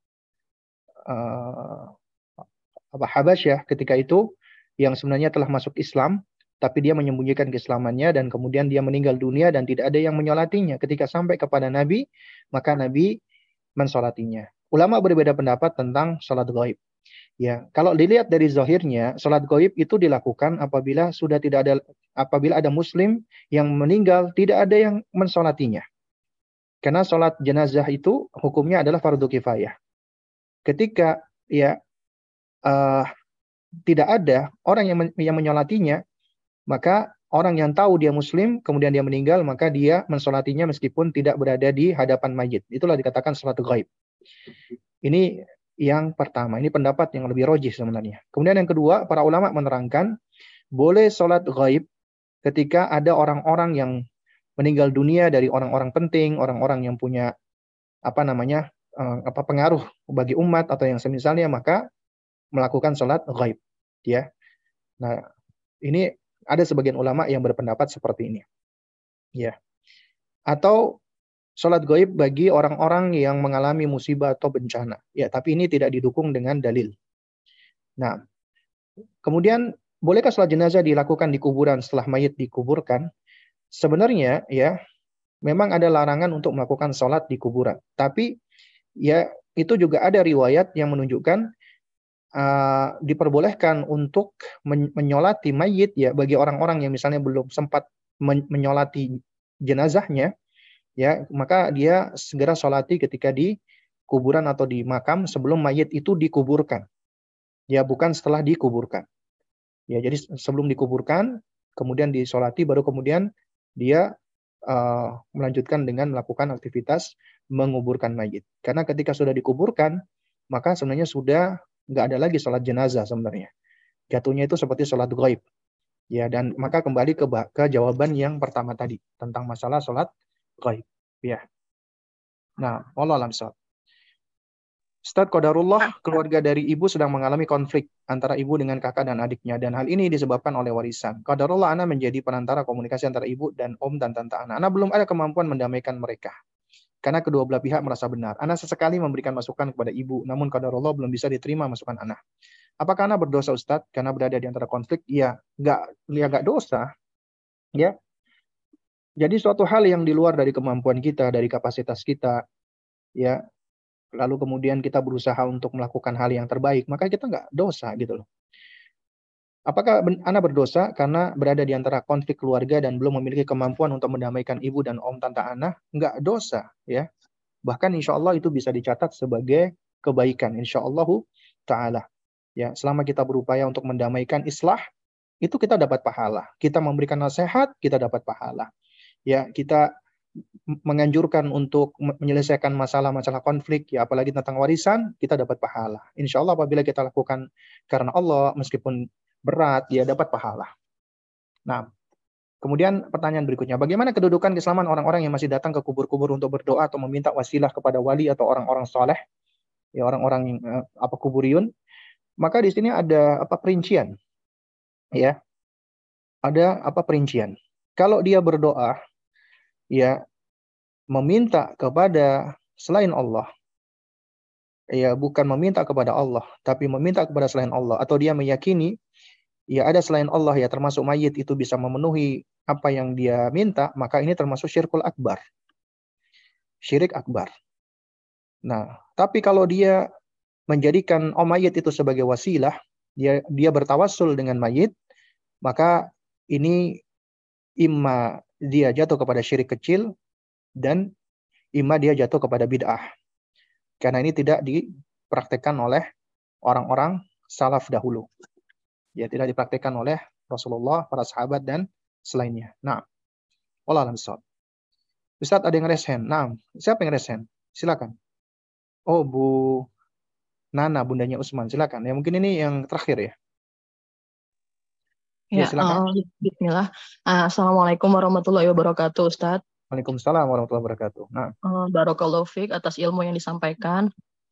uh, apa Habasyah ketika itu, yang sebenarnya telah masuk Islam, tapi dia menyembunyikan keislamannya dan kemudian dia meninggal dunia dan tidak ada yang menyolatinya. Ketika sampai kepada Nabi, maka Nabi mensolatinya. Ulama berbeda pendapat tentang sholat gaib. Ya, kalau dilihat dari zahirnya, sholat gaib itu dilakukan apabila sudah tidak ada, apabila ada Muslim yang meninggal, tidak ada yang mensolatinya. Karena sholat jenazah itu hukumnya adalah fardu kifayah. Ketika ya uh, tidak ada orang yang, men yang menyolatinya, maka orang yang tahu dia Muslim, kemudian dia meninggal, maka dia mensolatinya meskipun tidak berada di hadapan mayit. Itulah dikatakan sholat gaib. Ini yang pertama, ini pendapat yang lebih rojih sebenarnya. Kemudian yang kedua, para ulama menerangkan, boleh sholat gaib ketika ada orang-orang yang meninggal dunia dari orang-orang penting, orang-orang yang punya apa namanya uh, apa pengaruh bagi umat atau yang semisalnya, maka melakukan sholat gaib. Ya, nah ini ada sebagian ulama yang berpendapat seperti ini. Ya, atau sholat gaib bagi orang-orang yang mengalami musibah atau bencana. Ya, tapi ini tidak didukung dengan dalil. Nah, kemudian bolehkah sholat jenazah dilakukan di kuburan setelah mayit dikuburkan? Sebenarnya ya, memang ada larangan untuk melakukan sholat di kuburan. Tapi ya itu juga ada riwayat yang menunjukkan Uh, diperbolehkan untuk men menyolati mayit ya bagi orang-orang yang misalnya belum sempat men menyolati jenazahnya, ya maka dia segera sholati ketika di kuburan atau di makam sebelum mayit itu dikuburkan, ya bukan setelah dikuburkan. Ya jadi sebelum dikuburkan kemudian disolati, baru kemudian dia uh, melanjutkan dengan melakukan aktivitas menguburkan mayit. Karena ketika sudah dikuburkan maka sebenarnya sudah nggak ada lagi sholat jenazah sebenarnya. Jatuhnya itu seperti sholat gaib. Ya, dan maka kembali ke, ke jawaban yang pertama tadi tentang masalah sholat gaib. Ya. Nah, wallahu a'lam bishawab. Ustaz, qadarullah, keluarga dari ibu sedang mengalami konflik antara ibu dengan kakak dan adiknya, dan hal ini disebabkan oleh warisan. Qadarullah, ana menjadi perantara komunikasi antara ibu dan om dan tante ana. Ana belum ada kemampuan mendamaikan mereka, karena kedua belah pihak merasa benar. Ana sesekali memberikan masukan kepada ibu, namun qadarullah belum bisa diterima masukan ana. Apakah ana berdosa, Ustadz, karena berada di antara konflik? Ya, nggak, ya nggak dosa. Ya, jadi suatu hal yang di luar dari kemampuan kita, dari kapasitas kita, ya, lalu kemudian kita berusaha untuk melakukan hal yang terbaik, maka kita nggak dosa gitu loh. Apakah ana berdosa karena berada di antara konflik keluarga dan belum memiliki kemampuan untuk mendamaikan ibu dan om tante ana? Nggak dosa, ya. Bahkan insya Allah itu bisa dicatat sebagai kebaikan, insya Allah ta'ala. Ya, selama kita berupaya untuk mendamaikan islah, itu kita dapat pahala. Kita memberikan nasihat, kita dapat pahala. Ya, kita menganjurkan untuk menyelesaikan masalah-masalah konflik, ya apalagi tentang warisan, kita dapat pahala. Insya Allah apabila kita lakukan karena Allah, meskipun berat, ya dapat pahala. Nah, kemudian pertanyaan berikutnya, bagaimana kedudukan keislaman orang-orang yang masih datang ke kubur-kubur untuk berdoa atau meminta wasilah kepada wali atau orang-orang soleh, ya orang-orang yang apa kuburiyun? Maka di sini ada apa perincian, ya, ada apa perincian. Kalau dia berdoa, ya meminta kepada selain Allah, ya bukan meminta kepada Allah, tapi meminta kepada selain Allah, atau dia meyakini ya ada selain Allah ya termasuk mayit itu bisa memenuhi apa yang dia minta, maka ini termasuk syirkul akbar. Syirik akbar. Nah, tapi kalau dia menjadikan oh mayit itu sebagai wasilah, dia dia bertawassul dengan mayit, maka ini imma dia jatuh kepada syirik kecil dan imma dia jatuh kepada bid'ah. Karena ini tidak dipraktekkan oleh orang-orang salaf dahulu. Ya, tidak dipraktekkan oleh Rasulullah, para sahabat dan selainnya. Nah, wallahu a'lam bishawab. Ustaz ada yang resen. Nah, siapa yang resen? Silakan. Oh, Bu Nana, bundanya Usman. Silakan. Ya mungkin ini yang terakhir ya. Ya, Ya, silakan. uh, bismillah. Uh, Assalamualaikum warahmatullahi wabarakatuh, Ustadz. Waalaikumsalam warahmatullahi wabarakatuh. Nah, Uh, Barakallahu fiik atas ilmu yang disampaikan.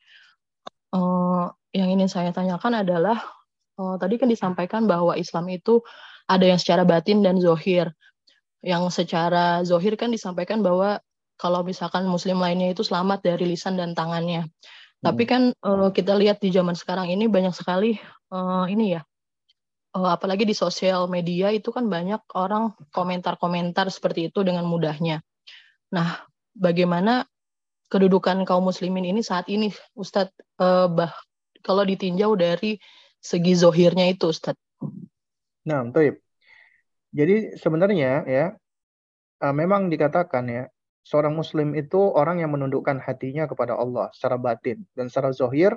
Uh, yang ingin saya tanyakan adalah, uh, tadi kan disampaikan bahwa Islam itu ada yang secara batin dan zohir. Yang secara zohir kan disampaikan bahwa kalau misalkan Muslim lainnya itu selamat dari lisan dan tangannya. Tapi hmm. kan uh, kita lihat di zaman sekarang ini banyak sekali uh, ini ya. Uh, apalagi di sosial media itu kan banyak orang komentar-komentar seperti itu dengan mudahnya. Nah, bagaimana kedudukan kaum muslimin ini saat ini, Ustadz, uh, bah, kalau ditinjau dari segi zohirnya itu, Ustadz? Nah, baik. Jadi sebenarnya ya, uh, memang dikatakan ya, seorang muslim itu orang yang menundukkan hatinya kepada Allah secara batin. Dan secara zohir,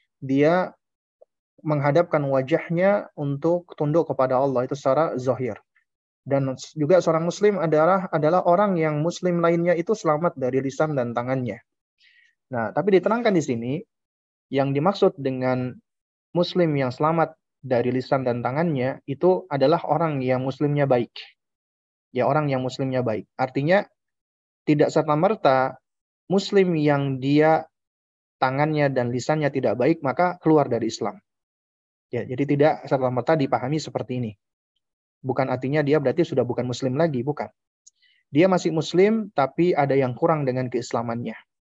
dia menghadapkan wajahnya untuk tunduk kepada Allah, itu secara zohir. Dan juga seorang muslim adalah adalah orang yang muslim lainnya itu selamat dari lisan dan tangannya. Nah, tapi diterangkan di sini, yang dimaksud dengan muslim yang selamat dari lisan dan tangannya, itu adalah orang yang muslimnya baik. Ya, orang yang muslimnya baik. Artinya, tidak serta-merta muslim yang dia tangannya dan lisannya tidak baik, maka keluar dari Islam. Ya, jadi tidak serta-merta dipahami seperti ini. Bukan artinya dia berarti sudah bukan muslim lagi, bukan. Dia masih muslim, tapi ada yang kurang dengan keislamannya.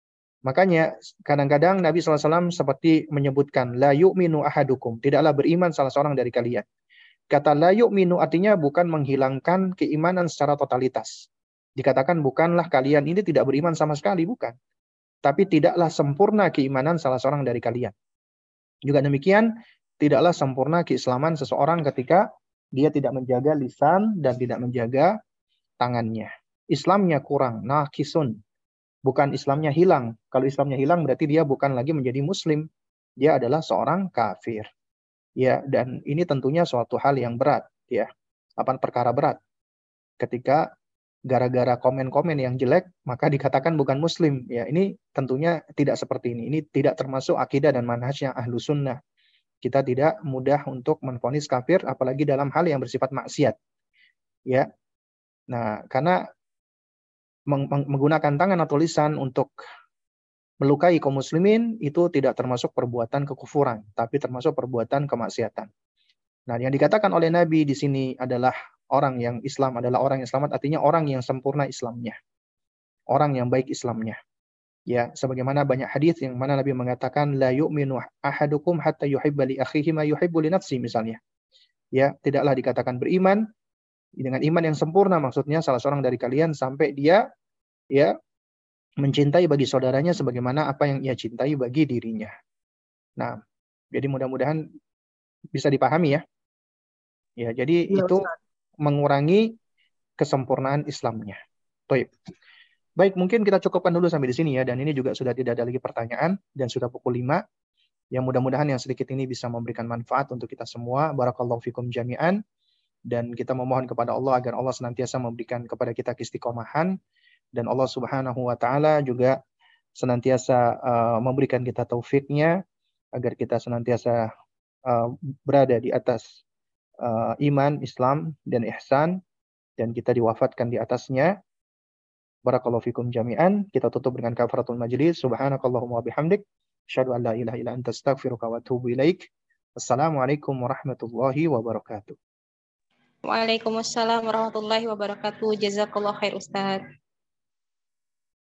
Makanya kadang-kadang Nabi shallallahu alaihi wasallam seperti menyebutkan, la yu'minu ahadukum, tidaklah beriman salah seorang dari kalian. Kata la yu'minu artinya bukan menghilangkan keimanan secara totalitas. Dikatakan bukanlah kalian ini tidak beriman sama sekali, bukan. Tapi tidaklah sempurna keimanan salah seorang dari kalian. Juga demikian, tidaklah sempurna keislaman seseorang ketika dia tidak menjaga lisan dan tidak menjaga tangannya. Islamnya kurang, naqisun. Bukan Islamnya hilang. Kalau Islamnya hilang berarti dia bukan lagi menjadi muslim. Dia adalah seorang kafir. Ya, dan ini tentunya suatu hal yang berat, ya. Apa perkara berat. Ketika gara-gara komen-komen yang jelek, maka dikatakan bukan muslim. Ya, ini tentunya tidak seperti ini. Ini tidak termasuk akidah dan manhajnya ahlu sunnah. Kita tidak mudah untuk menvonis kafir, apalagi dalam hal yang bersifat maksiat. Ya, nah karena menggunakan tangan atau lisan untuk melukai kaum muslimin itu tidak termasuk perbuatan kekufuran, tapi termasuk perbuatan kemaksiatan. Nah, yang dikatakan oleh Nabi di sini adalah orang yang Islam adalah orang yang selamat, artinya orang yang sempurna Islamnya. Orang yang baik Islamnya. Ya, sebagaimana banyak hadis yang mana Nabi mengatakan la yu'minu ahadukum hatta yuhibba li akhihi ma yuhibbu li nafsi misalnya. Ya, tidaklah dikatakan beriman dengan iman yang sempurna, maksudnya salah seorang dari kalian sampai dia ya mencintai bagi saudaranya sebagaimana apa yang ia cintai bagi dirinya. Nah, jadi mudah-mudahan bisa dipahami ya. Ya, jadi Ya, itu Ustadz. mengurangi kesempurnaan Islamnya. Baik. Baik, mungkin kita cukupkan dulu sampai di sini ya, dan ini juga sudah tidak ada lagi pertanyaan dan sudah pukul lima. Yang mudah-mudahan yang sedikit ini bisa memberikan manfaat untuk kita semua. Barakallahu fikum jami'an. Dan kita memohon kepada Allah agar Allah senantiasa memberikan kepada kita keistiqomahan, dan Allah Subhanahu wa taala juga senantiasa uh, memberikan kita taufiknya agar kita senantiasa uh, berada di atas uh, iman, Islam dan ihsan, dan kita diwafatkan di atasnya. Barakallahu fikum jami'an. Kita tutup dengan kafaratul majlis. Subhanakallahumma wa bihamdik, asyhadu an la ilaha illa anta astaghfiruka wa atubu ilaik. Assalamualaikum warahmatullahi wabarakatuh. Waalaikumsalam warahmatullahi wabarakatuh. Jazakallah khair Ustaz.